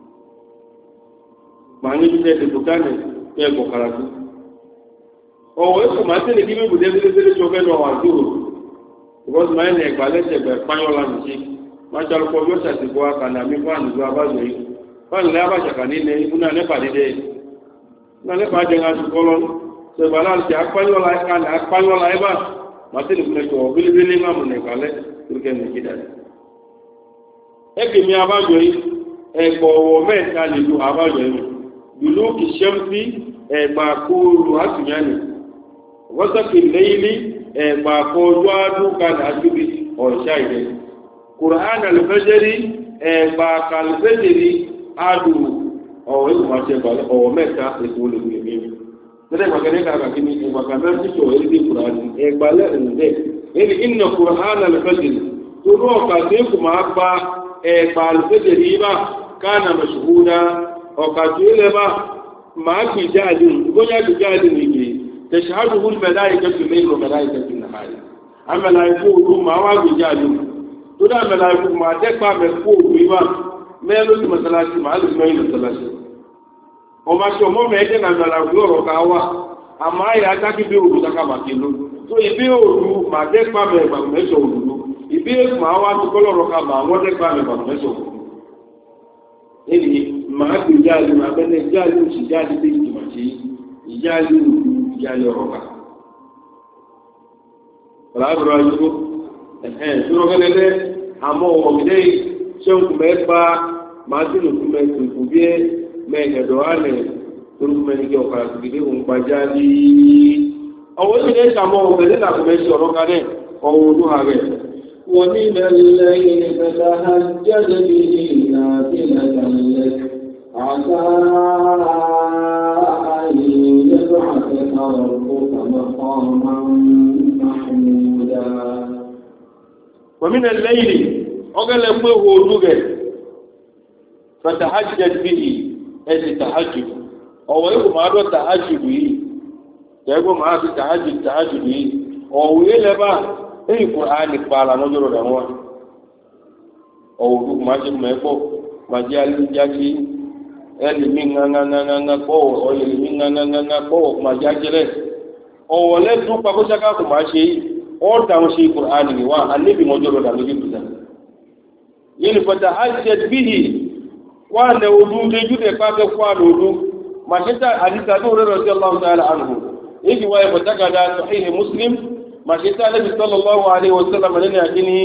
máa ní yúkó kò dáná sí ìkọ̀kàrà sí ọ̀wọ̀ ẹ̀kọ́ máa tẹ́lẹ̀ kí mẹ́bù dẹ́gbẹ́lẹ́gbẹ́lẹ́ tó fẹ́ lọ wà dúró ìwọ́n máa ń ẹ̀gbà lẹ́sẹ̀gbẹ̀ pányọ́lá nìṣí máa ṣàlùkọ́ yóò ṣàtìkọ́ akànà mi fún ànìjọ abájọ yìí fáàlì lẹ́ abáṣàkà nílẹ̀ ikú náà nípa dídẹ́ náà nípa jẹ́ ńlá ṣùkọ́ lọ ṣẹ̀gbà láti apányọ́lá ẹ̀kànà apányọ́lá ẹ̀bà máa tẹ́lẹ̀ fún ẹ̀kọ́ bílíbílí máa mú nẹ̀gbà lẹ́ turkẹ́ nìkídà ẹ̀kẹ́ mi abájọ yìí ẹ̀kọ́ ọ̀wọ̀ mẹ́ta lè lo abájọ yìí dùlú kìṣẹ́mfì ẹ̀gbà kóòlù àtúnyánì wọ́sàkì lẹ́yìnlẹ́ ẹ̀gbà kọjú àdúkà àjúbí ọ̀ṣà ilẹ̀ kùrán alìfẹ́jẹ́rí ẹ̀gbà kàlìfẹ́jẹ́rí àdù ọ̀wọ̀ ìkùnmáṣẹ́ ọ̀wọ̀ mẹ́ta ètò olùgbé mi tẹ́lẹ̀ gbàgẹ́rẹ́ kàkàkí ní ẹgbà kàmẹ́ títọ̀ èdè kùrán ẹgbà lẹ́rìn lẹ́ èdè ìnà kùrán alìfẹ́jẹ́rí tó rú ọ̀kà tí kò máa gba ẹ̀gbà alìfẹ́jẹ́rí bá kánà mẹ́ṣùgbúdá ọ̀kà tí ó lẹ́ bá máa gbìjáde gbóyà gbìjáde nìgbè تشهده الملائكة الليل وملائكة النهار amela iku du ma wa gbe jaju to da amela iku ma de pa me ko du wa me lo ti masalasi ma lo me masalasi o ma so mo me de na amela gloro ka wa ama ya ta ki bi odu ta ka ma ki lo so ibi odu ma de pa me ba me so odu ibi ma wa to koloro ka ma wo de pa me ba me so eli ma gbe jaju ma be ne jaju si jaju bi ti ma ti ìyáàlú ìyáàlú ọ̀rọ̀ká. Ọ̀làbùrọ̀ ayúgbó, ẹ̀hẹ́n tó rọ́gẹ́lẹ́lẹ́ àmọ́ ọ̀gẹ́dẹ́ ṣẹ́nkù mẹ́fà máa tí lò fún mẹ́kù ìkù bí ẹ́ mẹ́ẹ̀kẹ̀dọ̀ ánẹ̀ tó rú mẹ́nìkẹ́ ọ̀kà àtìgídé òun pàjá ní ọwọ́ sí lẹ́ṣà mọ́ ọ̀gẹ́dẹ́ làkùnmẹ́sì ọ̀rọ̀ká náà ọwọ́ olúha rẹ̀. wọ́n ní lẹ́lẹ́yìn ìfẹ́ta jẹ́ يبعثك ربك مقاما محمودا ومن الليل أقل أمه ودوغة فتحجد به أي تحجد أو يقول معه تحجد به يقول معه تحجد تحجد به أو يلبا أي قرآن قال نجر دعوة أو يقول معه ما يقول ما جاء لجاكي ẹni mi ŋaŋaŋaŋa kpɔwɔ ɔyɛ mi ŋaŋaŋaŋa kpɔwɔ kuma dzadzɛ ɔwɔ lɛ du kpakosaka kuma se ɔdan se kur'ani ni wa alebi ŋɔdzɔ lɔ dami bi ta yeli fɔta azɛ bihi wa nɛ odu deju de kpa kɛ fɔ alo odu masita alisa do rɛ rɛ sɛlɛm ta ala anhu eki wa yɛ fɔta ka da sɔhihi muslim masita alebi sɔlɔlɔhu alayhi wa sallam ne ni akini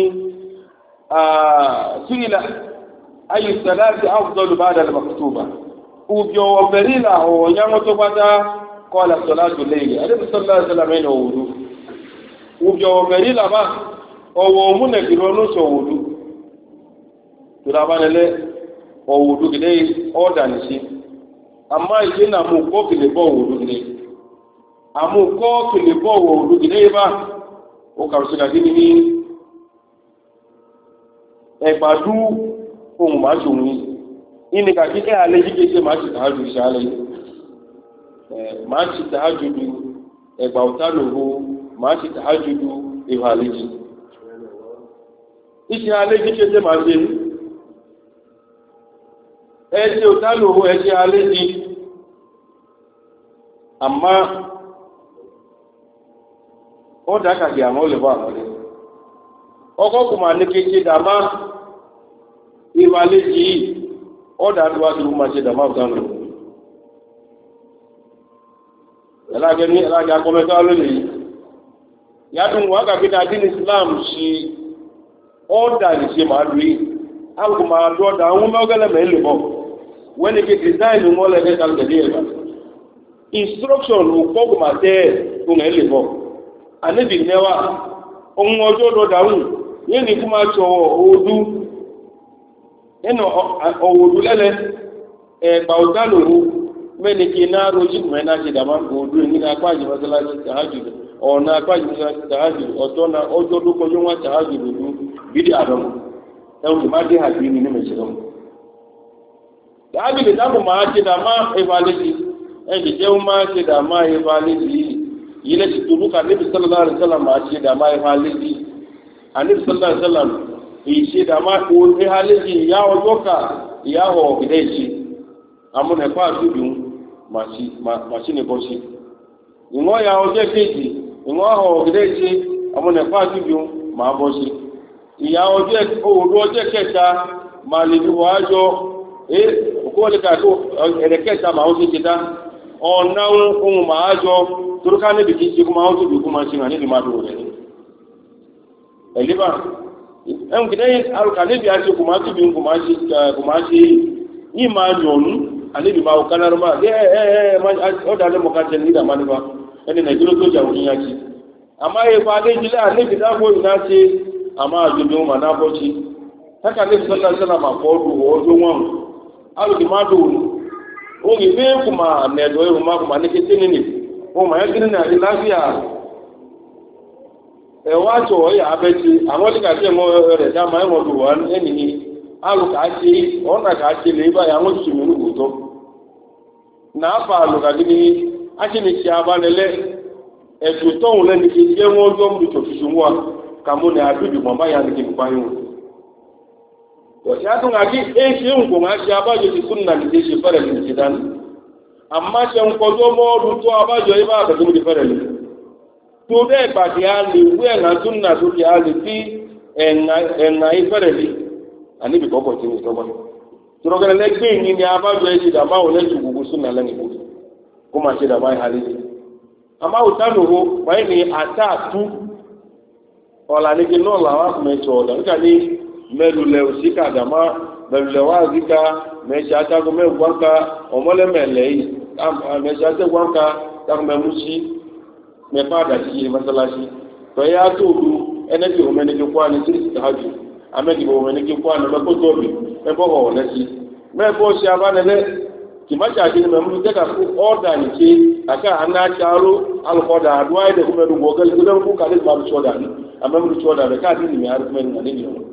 aa suila ayi salati afdalu ba'da al-maktuba ubyo berila o nyango to bada qala salatu layli alayhi sallallahu alaihi wasallam eno wudu ubyo berila ba o wo mune girono so wudu turabanele o wudu gide o danisi amma ije na mu ko kile bo wudu gide amu ko kile bo wudu gide ba o ka rusika gini ni e gbadu ohun máa ṣòun yìí ní kàkí ẹ́ alẹ́jí kéṣe máa ṣe tàájú ìṣàlẹ̀ máa ṣe tàájú du ẹgbà òtá lòó máa ṣe tàájú du ìhò alẹ́jí iṣẹ́ alẹ́jí kéṣe máa ṣe ẹṣẹ́ òtá lòó ẹṣẹ́ alẹ́jí àmá ó dákàkì àmọ́ olè bọ́ àmọ́lẹ́ ọkọ̀ kò máa ní kéṣe dàmá ìwàlẹ̀ yìí ọ̀dà tó wá sí ọmọ ṣe dàmà ọ̀sán lọ. ẹ̀lágẹ́ ní ẹ̀lágẹ́ akọ́mẹ́ká lónìí yìí yàtọ̀ wọn kàbí ní adín Islam ṣe ọ̀dà lè ṣe máa lù yìí àwọn máa lọ ọ̀dà àwọn mẹ́gẹ́lẹ́ mẹ́lẹ̀ bọ̀ wọ́n ní kí design wọn lẹ́gẹ́ kálukẹ́dẹ́ ẹ̀rọ instruction òkọ́kù máa tẹ́ ẹ̀ tó mẹ́lẹ̀ bọ̀ àníbi nẹ́wà ohun ọjọ́ lọ́dàrún yìí ní kí máa ṣọ ọdún nínú ọ̀wọ̀dú lẹ́lẹ́ ẹ̀gbà ọ̀dánòwò mẹ́ni kí náà rojú mẹ́ná ṣe dàmá ọdú ní apájì mọ́sálásí tààjù ọ̀nà apájì mọ́sálásí tààjù ọ̀tọ́nà ọjọ́ lókọ yóò wá tààjù lòdú bídí àdọ́mù ẹ̀hùn kì máa dé àbí ní mẹ́sìlọ́mù. tààjù lè dábò máa ṣe dàmá ìfàlẹ́sì ẹ̀jẹ̀ jẹ́ máa ṣe dàmá ìfàlẹ́sì yìí lẹ́sì tó lókà níbi sọ́lá ìṣèdàmá òwe alẹ́jì ìyá ọjọ́ ká ìyáwó ìdẹ́ ìṣe amúnẹ̀kọ́ àdúgbò màṣínì bọ́ sí ìwọ́n ya ọjọ́ kejì ìwọ́n ahọ̀ ìdẹ́ ìṣe amúnẹ̀kọ́ àdúgbò máa bọ́ sí ìyá ọjọ́ òwúrọ̀ ọjọ́ kẹta máa lè fi wọ́n ájọ ẹ́ òkúwọ́lẹ́ka tó ẹ̀rẹ̀ kẹta máa ń ṣe ṣẹta ọ̀nà ohun máa jọ torúká níbi kí ṣe kó máa ń tóbi kó máa ṣe hàn níbi máa dòwò rẹ̀ ẹ̀lẹ́bà ẹ̀hùn kìdẹ́ alùkà níbi àṣẹ kò máa tóbi kò máa ṣe yí máa yọ̀nú àníbi máa ọ̀ká náà máa ẹ̀ ẹ̀ ọ̀dà lẹ́mọ̀ká tẹ̀ ní ìdàmá nípa ẹni nàìjíríà tó jà òní yá sí àmá ẹ̀fà adéjìlẹ̀ àníbi dáàbò ìná ṣe àmá àjòbí wọn máa bọ́ sí tákà ní sọ́lá sọ́lá máa kọ́ ọdún ọjọ́ wọn alùkì máa dòwò ó rí bí kò máa nẹ̀dọ̀ ẹ̀rù máa kò máa ní kété nínú ó máa yẹ́ kí nínú àti láfíà ẹ̀wọ́ àtọ̀ ọ̀yà abẹ́tí àwọn ọ̀dẹ́gà tí ẹ̀mọ́ rẹ̀ dá máa ẹ̀wọ̀n dò wọ́n ẹni ní alùkà ṣe ọ̀nà kà ṣe lè báyà àwọn tuntun mi nìkò tọ́ náà fà alùkà kí ni a ṣe ní ṣe abánilẹ́ ẹ̀sùn tọ́hùn lẹ́ni kí jẹ́ wọ́n jọ mú tòṣùṣù wọn kàmú ní àdúgbò mọ̀má ya ní kí n pààyàn ya tún àti èsì nǹkan àti abájọ ti kún nà nìdí ṣe fẹ́rẹ̀ lè ti dání àmá ṣe ń kọjọ́ mọ́ọ̀lù tó abájọ ibá àbẹ̀tẹ̀ mú ti fẹ́rẹ̀ lè tó bẹ́ẹ̀ pàdé a lè wú ẹ̀nà tún nà tó kí a lè fi ẹ̀nà ìfẹ́rẹ̀ lè àníbì kọ́kọ́ tí ní tọ́gbọ́n tọ́gẹ́rẹ́ lẹ́gbẹ́ yìí ni abájọ ẹ̀ ṣe dàbá òun lẹ́tù gbogbo sún nà lẹ́nu kó máa ṣe dàbá ìhà lẹ́yìn àmá òtánùhó wáyé ni àtàtú ọ̀làníkì náà làwọn àkùnmẹ̀tọ̀ ọ̀dà nígbà ní mẹ́lùlẹ̀ òsíkà àdàmá mẹ́lùlẹ̀ wá àzíká mẹ́ṣẹ́ àtàkùn mẹ́gbọ́nká ọmọlẹ́mẹ̀lẹ́ yìí mẹ́ṣẹ́ àtẹ́gbọ́nká takùnmẹ́músí mẹ́fà àdàsí mẹ́sálásí tọ́yá tó lu ẹnẹ́tì òmẹ́nìkì kwá ní sí ìtàjù amẹ́kìbò òmẹ́nìkì kwá ní mẹ́kọ́tọ́ọ̀bì mẹ́bọ́bọ̀ ọ̀lẹ́sí mẹ́bọ́ ṣe abánẹ́lẹ́ kìmáṣà àti mẹ́mú tẹ́ka fún ọ́dà nìké àká anáṣàáró alùpọ̀dà àdúrà ẹ̀dẹ̀ fún mẹ́rin gbọ̀ọ́gẹ́ lẹ́gbẹ̀rún fún kàlẹ́ ìgbàlù ṣọ́dà ní àmẹ́mú ṣọ́dà rẹ̀ káàdì nìmí arúgbẹ́ni àlejò wọn.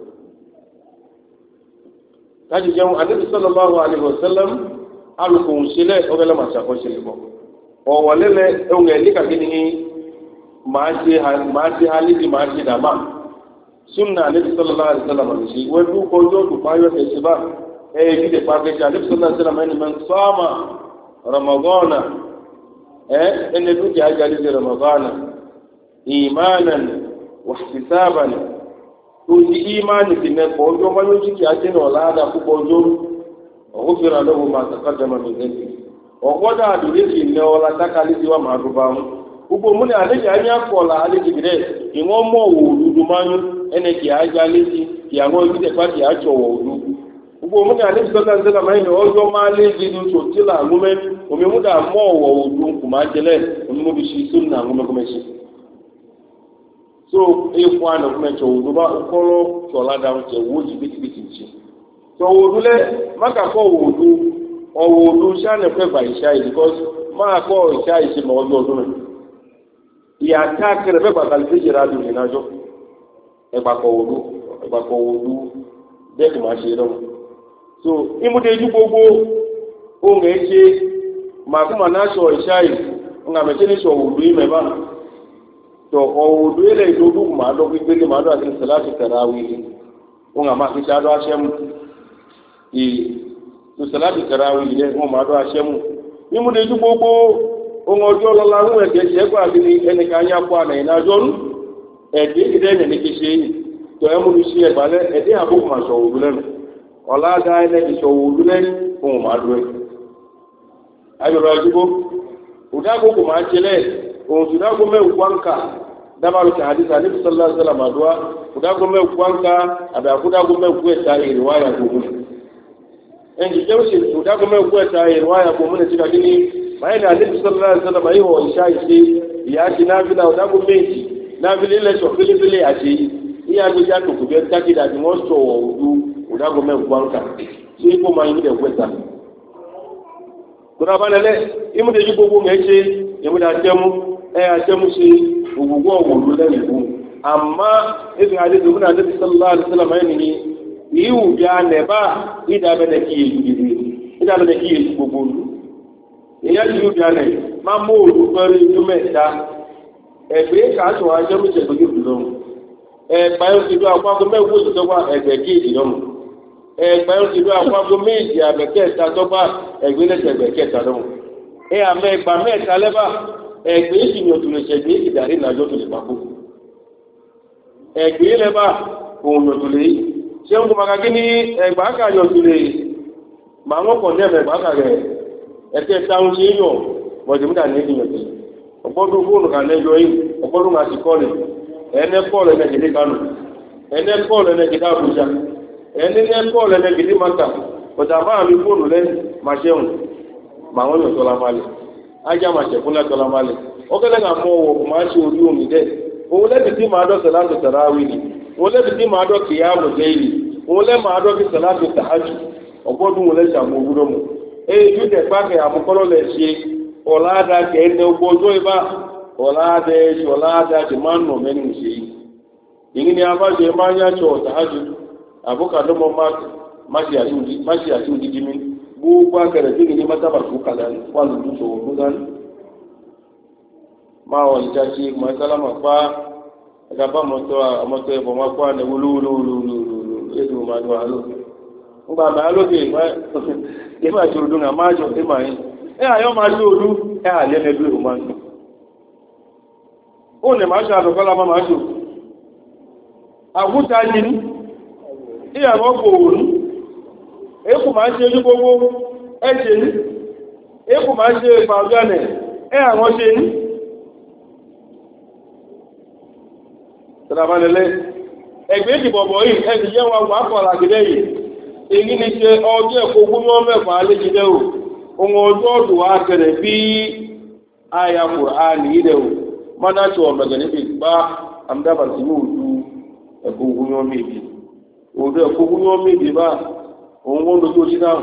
láti jẹun àdébí sallallahu alaihi wasallam alùpùpù sílẹ̀ ọgẹ́lẹ́ màá ṣàkóso lè bọ̀ ọ̀wọ̀ lẹ́lẹ̀ ohun ẹ̀lí kàkí ni màá ṣe halíbi màá ṣe dàmà súnà àdébí sallallahu alaihi wasallam àlùsí wọ́n dúkọ́ yóò dùpá yóò tẹ̀sí bá eh gide pake cha nabi sallallahu alaihi wasallam man sama ramadana eh ene duki ajali ramadana imanan wa ihtisaban tuji imani kine bojo mayo jiki ajeno lada ku bojo ghufira lahu ma taqaddama min dhanbi o goda aduriki ne ola takali diwa maduba ubo muni aleji anya kola aleji gide inwo mo wudu manyu ene ki ajali ki anwo gide pake acho wudu gbogbo mú ní àdébìsọ́lá ń sẹ́lá máa ń lọ ọjọ́ máa lé gidi tó tí là ń mẹ́ omi mú dà mọ́ ọ̀wọ̀ òdu kò máa jẹlẹ̀ omi mú bí ṣe sóun náà ń mẹ́kọ́ mẹ́ṣe. so eku àná fún mẹ́tọ̀ òdu bá kọ́lọ́ tọ́lá dáhùn tẹ̀ wó jì bìtìbìtì jì. tọ́ òdu lẹ máka kọ́ òdu ọ̀wọ̀ òdu sáni fẹ́ bà ìṣá yìí because máa kọ́ ìṣá yìí ṣe mọ́ ọjọ́ ọdún rẹ̀. ìyá tá kẹrẹ fẹ́ bàtà lè jẹ́ra dùn ní nájọ́ ẹ̀pàkọ̀ òdu ẹ̀pàkọ̀ òdu bẹ́ẹ̀ kò máa ṣe lọ́wọ́. so imudeju gbogbo ohun eche ma kuma na so ishai nga me tini so wudu imeba to o wudu ile idodu ma do gbegbe ma do atin salatu tarawih unga ma ki shado ashem i to salatu tarawih ile o ma do ashem imudeju gbogbo ohun ojo lola ru ege je kwa bi eni ka nya kwa na ina jonu e de ide ne ki se to e mu si e bale e de abu ma so wudu le ọ̀la dá ẹlẹ́ ìṣòwò lulẹ̀ fún ọmọ àdúrà ayọ̀rọ̀ àdúgbò òdàgbò kò máa jẹlẹ̀ òun òdàgbò mẹ́wù kwánká dábàlù kí àdìsá níbi sọlá sọlá màdúrà òdàgbò mẹ́wù kwánká àbí àkúdàgbò mẹ́wù ẹ̀ta ìrìwáyà gbogbo ẹnjì jẹ́ òṣèlú òdàgbò mẹ́wù ẹ̀ta ìrìwáyà gbogbo ní tìkà kí ni báyìí ní àdìsá sọlá sọlá máa yíwọ̀ ìṣá ìṣe ìyá ti náfìlà òdàgbò méjì náfìlà ilẹ̀ sọ fílífílì àti ìyá àgbèjà tòkù bẹ́ẹ̀ tákìdá ni wọ́n sọ ọ̀ọ́dún udago me gwanka si ko ma yinde kweta kuna banale imu de jugo bo meche imu da temu e a temu si ugugo wo le ni bu amma ibi hadi du na nabi sallallahu alaihi wasallam ayini yiu ya neba ida be de ki yidi ida be de ki yidi gbogbo iya yiu ya ne ma mo lu pere ju meta e pe ka so a temu se gbe du lo e pa yo ti do apa ko me wo so wa e be ki yidi lo ẹgbẹ́ òṣèlú àpapọ̀ méjì àbẹ̀kẹ́ta tọ́gbà ẹgbẹ́ lẹ́sẹ̀gbẹ̀kẹ́ta lọ́wọ́ ẹ àmẹ́ ẹgbà mẹ́ta lẹ́bà ẹgbẹ́ ìṣìyàn òtùlẹ̀ṣẹ̀gbẹ́ ìdàrí ìlàjọ́ tó lè pàkó ẹgbẹ́ lẹ́bà òun òtùlẹ̀ ṣé ń kọmọ kakí ní ẹgbà kàyọ̀ òtùlẹ̀ màá wọ́n kọ̀ ní ẹgbà kàrẹ̀ ẹ̀kẹ́ táwọn ṣe yàn mọ̀jẹ̀múdà ní ìyàn tó ọgbọ́dún fóònù kan lẹ́jọ́ yìí ọgbọ́dún àti kọ́ọ̀lì ẹ̀ẹ́nẹ́ kọ́ọ̀lù ẹ̀nẹ́gẹ̀dẹ́ kánò ẹ̀ẹ́nẹ́ kọ́ọ̀lù ẹ̀nẹ́gẹ̀dẹ́ àbújá ẹni ní ẹ̀kọ́ lẹ́nà gidi maka ọ̀tà máa mi fóònù lẹ́nu máa ṣẹ́hùn máa wọ́n yàn tọ́lá máa lẹ̀ ajá máa ṣẹ̀kún lẹ́tọ́lá máa lẹ̀ ọkẹ́lẹ́ náà mọ ọwọ́ máa ṣe orí omi dẹ́ òun lẹ́bi tí máa dọ́ sẹ̀láàtì tàràwì ni òun lẹ́bi tí máa dọ́ kìyàmù jẹ́ìlì òun lẹ́ máa dọ́ kí sẹ̀láàtì tàhájù ọgbọ́dún wọn lẹ́sẹ̀ àmọ́ òwúrọ̀ mu èyí tó tẹ̀ pàkẹ́ àmúkọ́lọ́ lẹ̀ ṣe ọ̀làdà kẹ́ẹ̀dẹ́ ọgbọ́jọ́ ibà ọ̀làdà ẹ̀ṣẹ̀ ọ̀làdà ti máa ń nà mẹ́rin ṣe yìí ìyìn ni abájọ máa ń yàtọ̀ tàhájù àbúkà ló mọ máṣe àti òdìdí mi gbogbo akẹrẹ tí ní mátàbà fún kàdá wà lójú sọ̀rọ̀ tó dání ma o chachi ma salama pa ga ba moto moto e bo ma kwa ne wulu wulu wulu edu ma do alo ngba ma alo bi ma e ma juru dunga ma jo e ma e ayo ma juru e a le ne du ma o ne ma sha do kala ma ma ju aguta ni i a mo ko wuru e ku ma se ju gbogbo e se ni e ku ma se pa ojo ne e àwọn se ni tarabalele egbe ti bobo yi e ti je wa wa ko la gide yi èyí ni ṣe ọjọ́ ẹ̀kọ́ ogún mọ́ mẹ́fà aléjídẹ́ ò ohun ọjọ́ ọdún wa kẹrẹ̀ bí àyà Kùránì ilẹ̀ ò mọ́náṣọ́ ọ̀mẹ̀gẹ̀ níbi gbá àmdábàtí ní òdú ẹ̀kọ́ ogún mọ́ méjì òdú ẹ̀kọ́ ogún mọ́ méjì bá òun wọ́n lójú ojú náà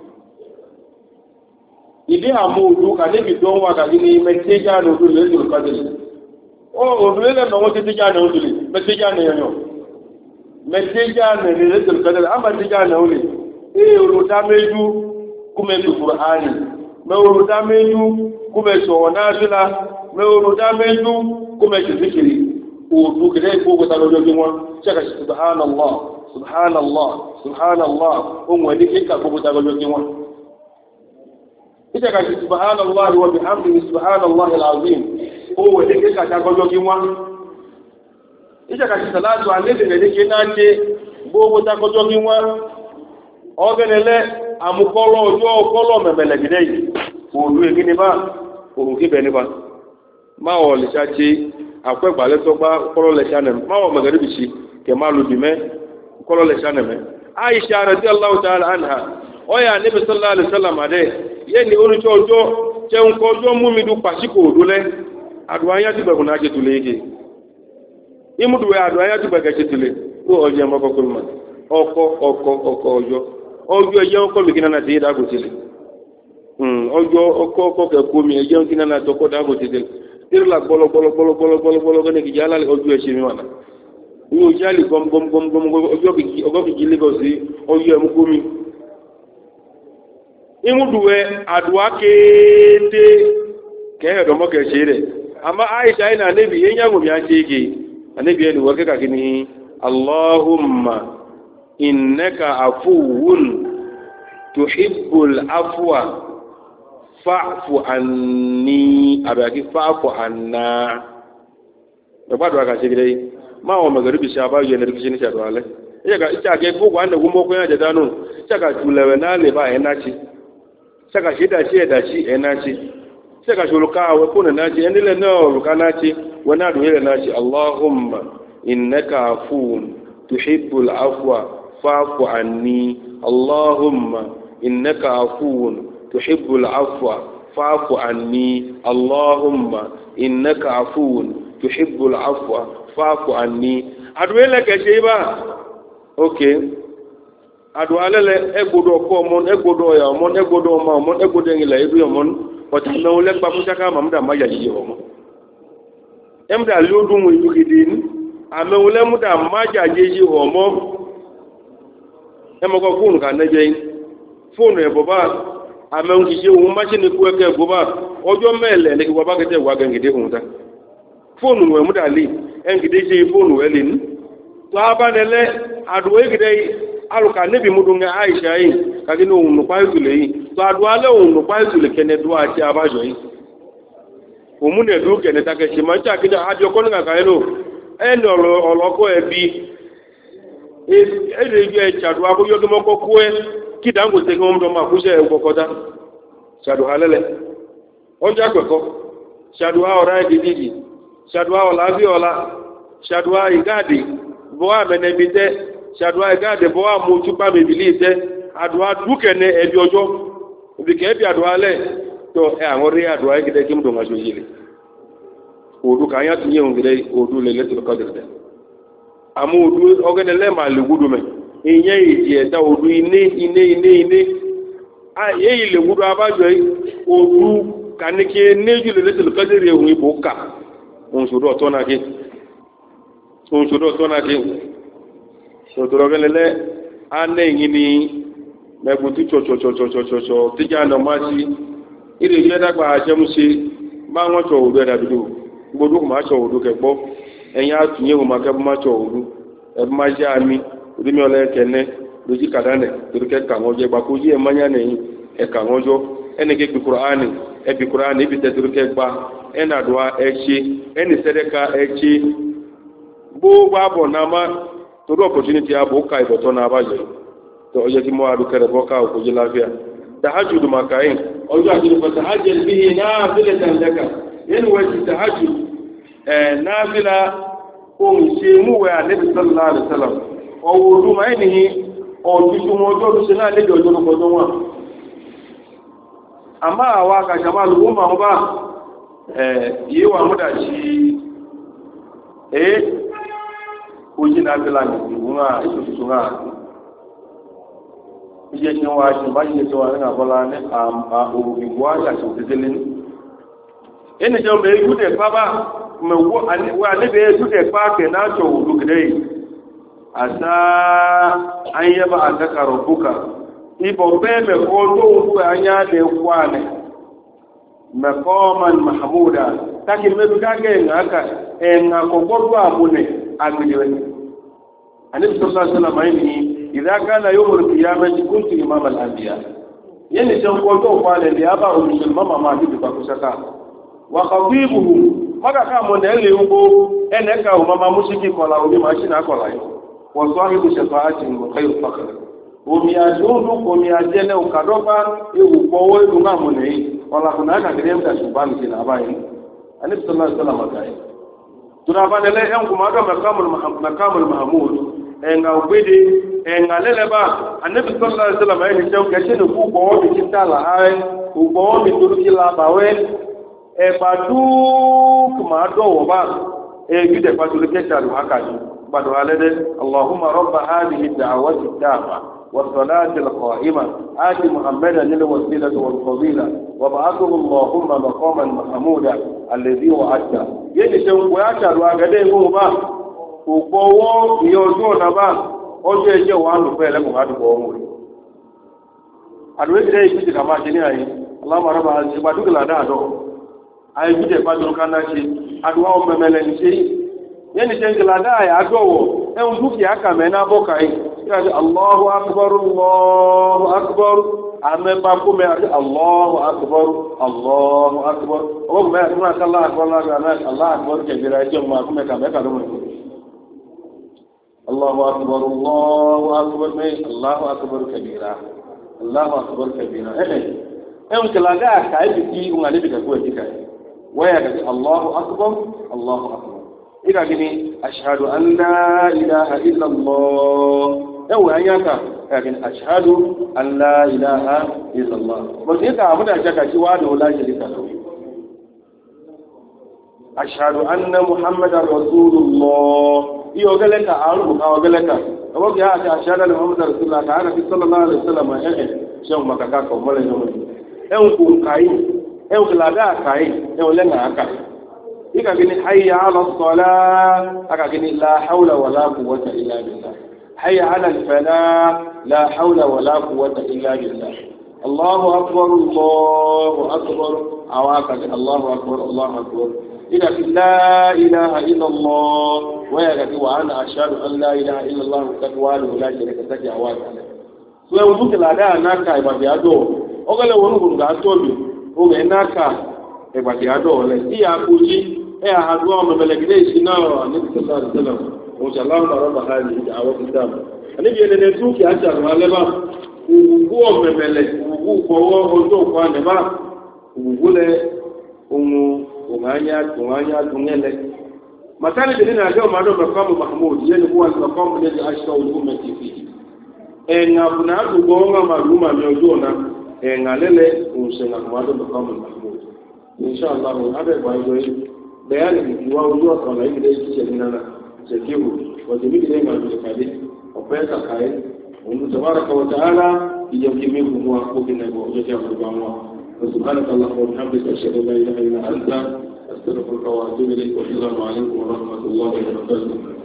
ìdí àmú òdú kàdébì tó ń wà kàdí ní mẹ́tẹ́jà ní òdú lẹ́yìn olùkọ́dẹ̀lẹ̀ òdú lẹ́lẹ̀ náà wọ́n ti tẹ́jà ní òdú mẹ́tẹ́jà ní ẹ̀yàn mẹ́tẹ́jà ní lẹ́yìn olùkọ́dẹ̀lẹ̀ àmàtẹ́jà ní òdú ee olùdáméjú kúmẹ̀tù Kùránì mẹ́ olùdáméjú kúmẹ̀tù ọ̀nàṣílá mẹ́ olùdáméjú kúmẹ̀tù zikiri òdú kìdẹ́ ìgbógbóta lọ́jọ́ bí wọ́n ṣẹ́kàṣì subhanallah subhanallah subhanallah ohun ẹni kíkà gbógbóta lọ́jọ́ bí wọ́n ṣẹ́kàṣì subhanallah wa bihamdihi subhanallah alazim ohun ẹni kíkà gbógbóta bí wọ́n ṣẹ́kàṣì salatu alẹ́dẹ̀ẹ́dẹ́ gbógbóta lọ́jọ́ bí wọ́n ọgẹ́nẹ̀lẹ́ àmúkọ́lọ́ ọjọ́ ọkọ́lọ́ mẹ̀mẹ̀lẹ̀ gidẹ́ yìí òòlù ègí ní bá òòrùn kíbẹ̀ nípa máa wọ̀ lè ṣáṣe àpẹ́gbàlẹ́ tọ́gbá kọ́lọ́ lẹ̀ ṣánẹ̀mẹ́ máa wọ̀ mẹ̀gẹ́rẹ́bìṣì kẹ máa lò dì mẹ́ kọ́lọ́ lẹ̀ ṣánẹ̀mẹ́ Aisha radiyallahu ta'ala anha ọyà Nabi sallallahu alaihi wasallam adẹ́ yẹ́ ni oníṣẹ́ ọjọ́ jẹun kọjọ́ mú mi dún pàṣípò òdúlẹ́ àdùáyá ti bẹ̀kùn náà ṣe tùlẹ̀ yìí ìmúdùwẹ̀ àdùáyá ti bẹ̀kẹ̀ ṣe tùlẹ̀ ó ọjọ́ ẹmọ́kọ́kọ́ ọkọ ọkọ ọkọ ọjọ́ ọjọ́ ẹjẹ́ ọkọ̀ mi kí náà ti dágò tẹ́lẹ̀ ọjọ́ ọkọ̀ ọkọ̀ kẹkọ́ mi ẹjẹ́ kí náà tọkọ̀ dágò tẹ́lẹ̀ tẹ́lẹ̀ gbọ́lọ́gbọ́lọ́gbọ́lọ́gbọ́lọ́ kẹ́ni kìí alálẹ̀ ọjọ́ ẹ̀ṣẹ̀ mi wàná ní ojú àlè gbọmgbọmgbọmgbọm ọgọ́ kìí lagos sí ọjọ́ ẹ̀mú gómi ìmúdùwẹ̀ àdùá kéde kẹ́ẹ̀dọ̀mọ́kẹ̀ ṣe rẹ̀ àmọ́ àìsà iná anẹ́bì yẹn yàgò mi á ṣe é ké anẹ́bì ẹni wọ́n kẹ́kà kí ni Allahumma innaka afuwun tuhibbul afwa fa'fu anni abaki fa'fu anna baba do aka sigire ma o magaribi sha ba yene rikishi ni shado ale iya ga ita ke ko wanda gumo ko ya da dano saka tulewe na le ba ena ci saka shida ci da ci ena ci saka shuluka wa kuna na ci endele no luka na ci wana do hele na ci Allahumma innaka afuwun tuhibbul afwa fa'fu anni Allahumma innaka afuwun tuhibbul afwa fa'fu anni Allahumma innaka afuwun tuhibbul afwa fa'fu anni adwele ke sheba okay adwalele egbodo ko mon egbodo ya mon egbodo ma mon egbodo ngila idu ya mon otana ole pa musaka mamda maja yi homo emda lodu mu idugidin ame ole muda maja jeji homo emoko fonu kan neje fonu e boba ame unji ohun machine ku eke boba ojo mele ni boba kete wa gangide hunta fonu we muda li engide je fonu we lin to abanele aduwe gide aluka nebi mudunga Aisha yi kagino unu pa izule yi to aduale unu pa izule kene do ati abajo yi omune do kene take se ma cha kida ajo ko nga kaelo eni olo oloko ebi e ele je chadu ako yogi moko kuwe kidango te ngom do ma kuse e kokoda chadu halele onja kweko chadu ha ora gidigi chadu ha ola bi ola chadu ha igadi bo amenebite ṣàdúwà ìgáàdẹ̀ bọ́ wà mú túpá mẹ́bìlì ìtẹ́ àdúwà dúkẹ̀ẹ́ ẹbí ọjọ́ òbíkẹ́ ẹbí àdúwà lẹ́ tó ẹ àwọn rí àdúwà ìgẹ́dẹ́ kí mú dọ̀mọ̀ ṣe yìí òdú kàáyà tún yẹ̀ òǹgẹ́dẹ́ òdú lẹ́lẹ́ tó kọ́dẹ̀dẹ̀ àmú òdú ọgẹ́dẹ́ lẹ́mà lè wúdú mẹ́ ìyẹn ìdí ẹ̀dá òdú iné iné iné iné èyí lè wúdú abájọ òdú kàníkì néjù lẹ́lẹ́ tó kọ́dẹ̀dẹ̀ òun ìbò kà òǹṣòdó ọ̀tọ́ náà sotorogelele ane ngini megutu chochochochochocho tija no masi ire je dagba ajemusi ma won cho odo da bidu gbogbo ma cho odu ke gbo enya tunye mo ma ke ma cho odu e ma ja mi odu mi ole kene loji kadane to ke ka ngoje gba ko ji e manya ne e ka ngojo ene ke bi qur'ani e bi qur'ani bi te to ke gba ena dua e chi eni sedeka e chi bu ba bo na ma to do opportunity abo kai boto na abaje to oje ti mo adu kere boka ko ji lafia tahajjud makain ojo ajiri fa tahajjud bihi nafilatan laka yen waji tahajjud eh nafila ko se mu wa nabi sallallahu alaihi wasallam o wudu mainihi o ti mo jo du sina le jojo ko do wa amma wa ka jamal umma ba eh yiwa mudaci eh oji nafila ni bunga isu sunga ije ni wa ji ba ni to wa na bola ne am a o bi wa ya so tedelin ene jo be ku de baba me wo ani wa ne be ku de pa ke na to lu gidei asa an yaba ataka rabbuka ibo be me ko do ku anya de kwane maqaman mahmuda taki me du kage ngaka en ko godo abune agbedewe anabi sallallahu alaihi wasallam ayini idha kana yawm al-qiyamah kuntu imam al-anbiya yani tan ko to kwale da aba o musulma ma di ba kusaka wa qabibuhu maka ka mo ne le ugo ene ka o mama musiki ko la o bi ma shi na ko la wa sahibu shafa'atin wa khayr fakhr o mi ajudu ko mi ajele o kadoba e u powo e ma mo ne wala kuna ka gere mta subhanahu wa ta'ala abai anabi sallallahu alaihi wasallam kai tunabanele en kuma ga makamul makamul mahmud en ga ubidi en ga leleba annabi sallallahu alaihi wasallam ayni taw ga shine ku ko bi kitala ay ku ko bi turki la bawe e padu kuma do ba e gide padu ke taru hakani badu alade allahumma rabb hadhihi ad-da'wati ad-da'wa was-salati al-qa'ima ati muhammadan lil wasilati wal fadila wa ba'athu allahumma maqaman mahmuda alladhi wa'ada yeni se ngo ya taru agade ngo ba ogbowo iye ojo na ba ojo eje wa lu pe le ko adu bo mo adu ede yi ti ka ma je ni ayi allahumma rabb hadhihi ba dugla da do ayi bi de ba do kana shi adu wa o memele ni shi yeni se ngla da ya adowo e un duki aka me na bo kai ya Allahu akbar Allahu akbar ame ba ko me Allahu akbar Allahu akbar o me ma Allah akbar Allah akbar ke jira je ma ko me ka me ka do Allahu akbar Allahu akbar me Allahu akbar kabira Allahu akbar kabira eh eh un kala ga ka yi ki un ale bi ka ko ti kai waya ga Allahu akbar Allahu akbar ida gini ashhadu an la ilaha illa Allah yau an yaka kafin ashhadu an la ilaha illa Allah ba sai ka abu da shaka shi wa da wala shirika lahu ashhadu anna muhammadar rasulullah iyo galaka aru ka galaka abu ya ta ashhadu anna muhammadar rasulullah ta ana sallallahu alaihi wasallam eh shan makaka ko mala ne en ku kai en kula da kai en lenga aka ika gini hayya ala salat aka gini la hawla wala quwwata illa billah hayya ala al falah la hawla wala quwwata illa billah Allahu akbar Allahu akbar awaka Allahu akbar Allahu akbar ila la ilaha illa Allah wa ya wa ana ashhadu an la ilaha illa Allah taqwalu la sharika lahu awaka so en buke la da naka ba ya do o gele wonu gun ga tobi o ge naka e ba ya do le iya kuji e a duwa mamalagide shi na annabi sallallahu alaihi wasallam wa sallallahu rabba hadi da'awati dam annabi yana ne tuki a ta malama ugu memele ugu ko wo do ko ne ba ugu le umu umanya tumanya tungele matali de na leo mado makamu mahmud yeye huwa makamu alladhi ashqa ummati fihi e na kuna dugonga maluma miojona e ngalele usena mado makamu mahmud inshallah hada kwa hiyo bayani ikiwa unajua kwa hivi ndio kitu kinana chekivu wajibiki ndio ndio opesa kai Mungu tabaraka wa taala ijamkimia kumwa kwa kinabo yote ya Mungu subhanaka allahumma wa bihamdika ashhadu an la ilaha illa anta astaghfiruka wa atubu ilayk wa assalamu alaykum wa rahmatullahi wa barakatuh